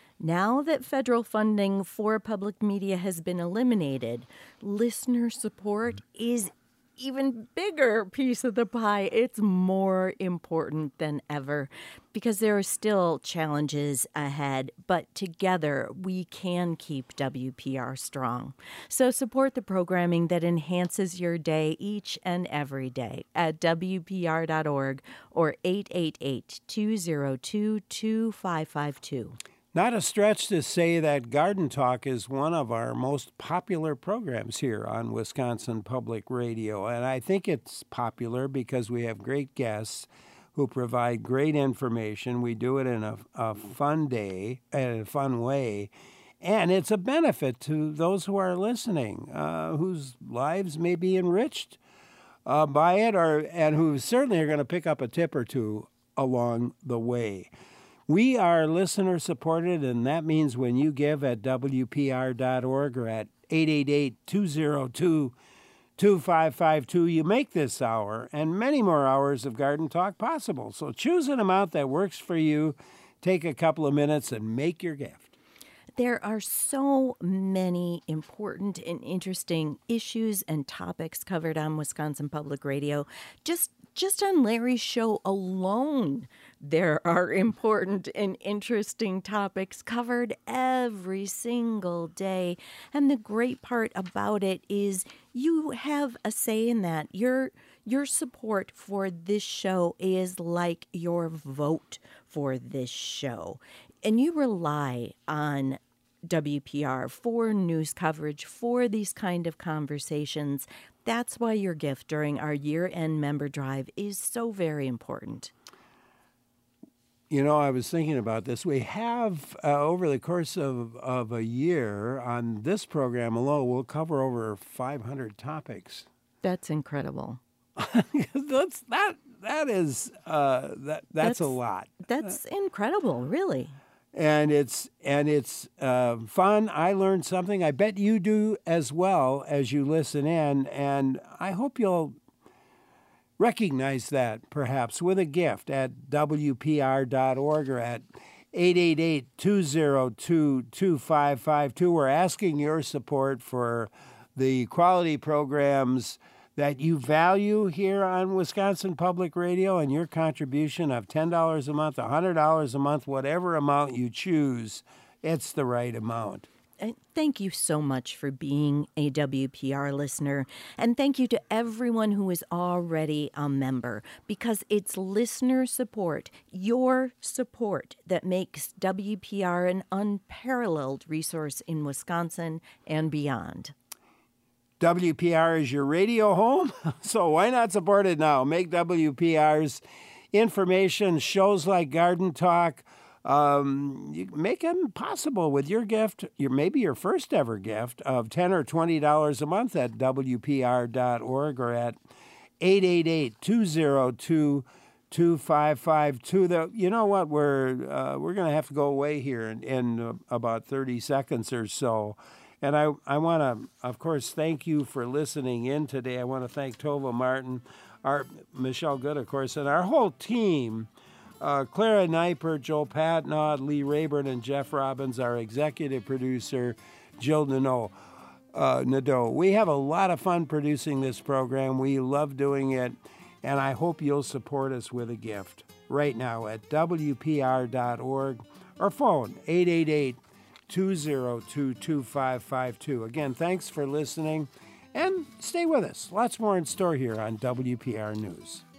Now that federal funding for public media has been eliminated, listener support is even bigger piece of the pie. It's more important than ever because there are still challenges ahead, but together we can keep W P R strong. So support the programming that enhances your day each and every day at W P R dot org or eight eight eight, two zero two, two five five two. Not a stretch to say that Garden Talk is one of our most popular programs here on Wisconsin Public Radio. And I think it's popular because we have great guests who provide great information. We do it in a, a fun day, in a fun way. And it's a benefit to those who are listening, uh, whose lives may be enriched uh, by it, or and who certainly are going to pick up a tip or two along the way. We are listener supported, and that means when you give at W P R dot org or at eight eight eight, two zero two, two five five two, you make this hour and many more hours of Garden Talk possible. So choose an amount that works for you. Take a couple of minutes and make your gift. There are so many important and interesting issues and topics covered on Wisconsin Public Radio. Just just on Larry's show alone, there are important and interesting topics covered every single day. And the great part about it is you have a say in that. Your your support for this show is like your vote for this show. And you rely on W P R for news coverage, for these kind of conversations. That's why your gift during our year-end member drive is so very important. You know, I was thinking about this. We have, uh, over the course of, of a year, on this program alone, we'll cover over five hundred topics. That's incredible. that's that that is uh, that that's, that's a lot. That's incredible, really. And it's and it's uh, fun. I learned something. I bet you do as well as you listen in. And I hope you'll recognize that perhaps with a gift at W P R dot org or at eight eight eight, two zero two, two five five two. We're asking your support for the quality programs that you value here on Wisconsin Public Radio, and your contribution of ten dollars a month, one hundred dollars a month, whatever amount you choose, it's the right amount. And thank you so much for being a W P R listener. And thank you to everyone who is already a member, because it's listener support, your support, that makes W P R an unparalleled resource in Wisconsin and beyond. W P R is your radio home, so why not support it now? Make W P R's information, shows like Garden Talk, um, you make them possible with your gift, your maybe your first ever gift of ten dollars or twenty dollars a month at W P R dot org or at eight eight eight, two zero two, two five five two. The, you know what, we're, uh, we're going to have to go away here in, in uh, about thirty seconds or so. And I, I want to, of course, thank you for listening in today. I want to thank Tova Martin, our Michelle Good, of course, and our whole team, uh, Clara Neipert, Joel Patnaud, Lee Rayburn, and Jeff Robbins, our executive producer, Jill Nadeau. Uh, Nadeau. We have a lot of fun producing this program. We love doing it, and I hope you'll support us with a gift right now at W P R dot org or phone eight eight eight, two oh two, two five five two. Again, thanks for listening, and stay with us. Lots more in store here on W P R News.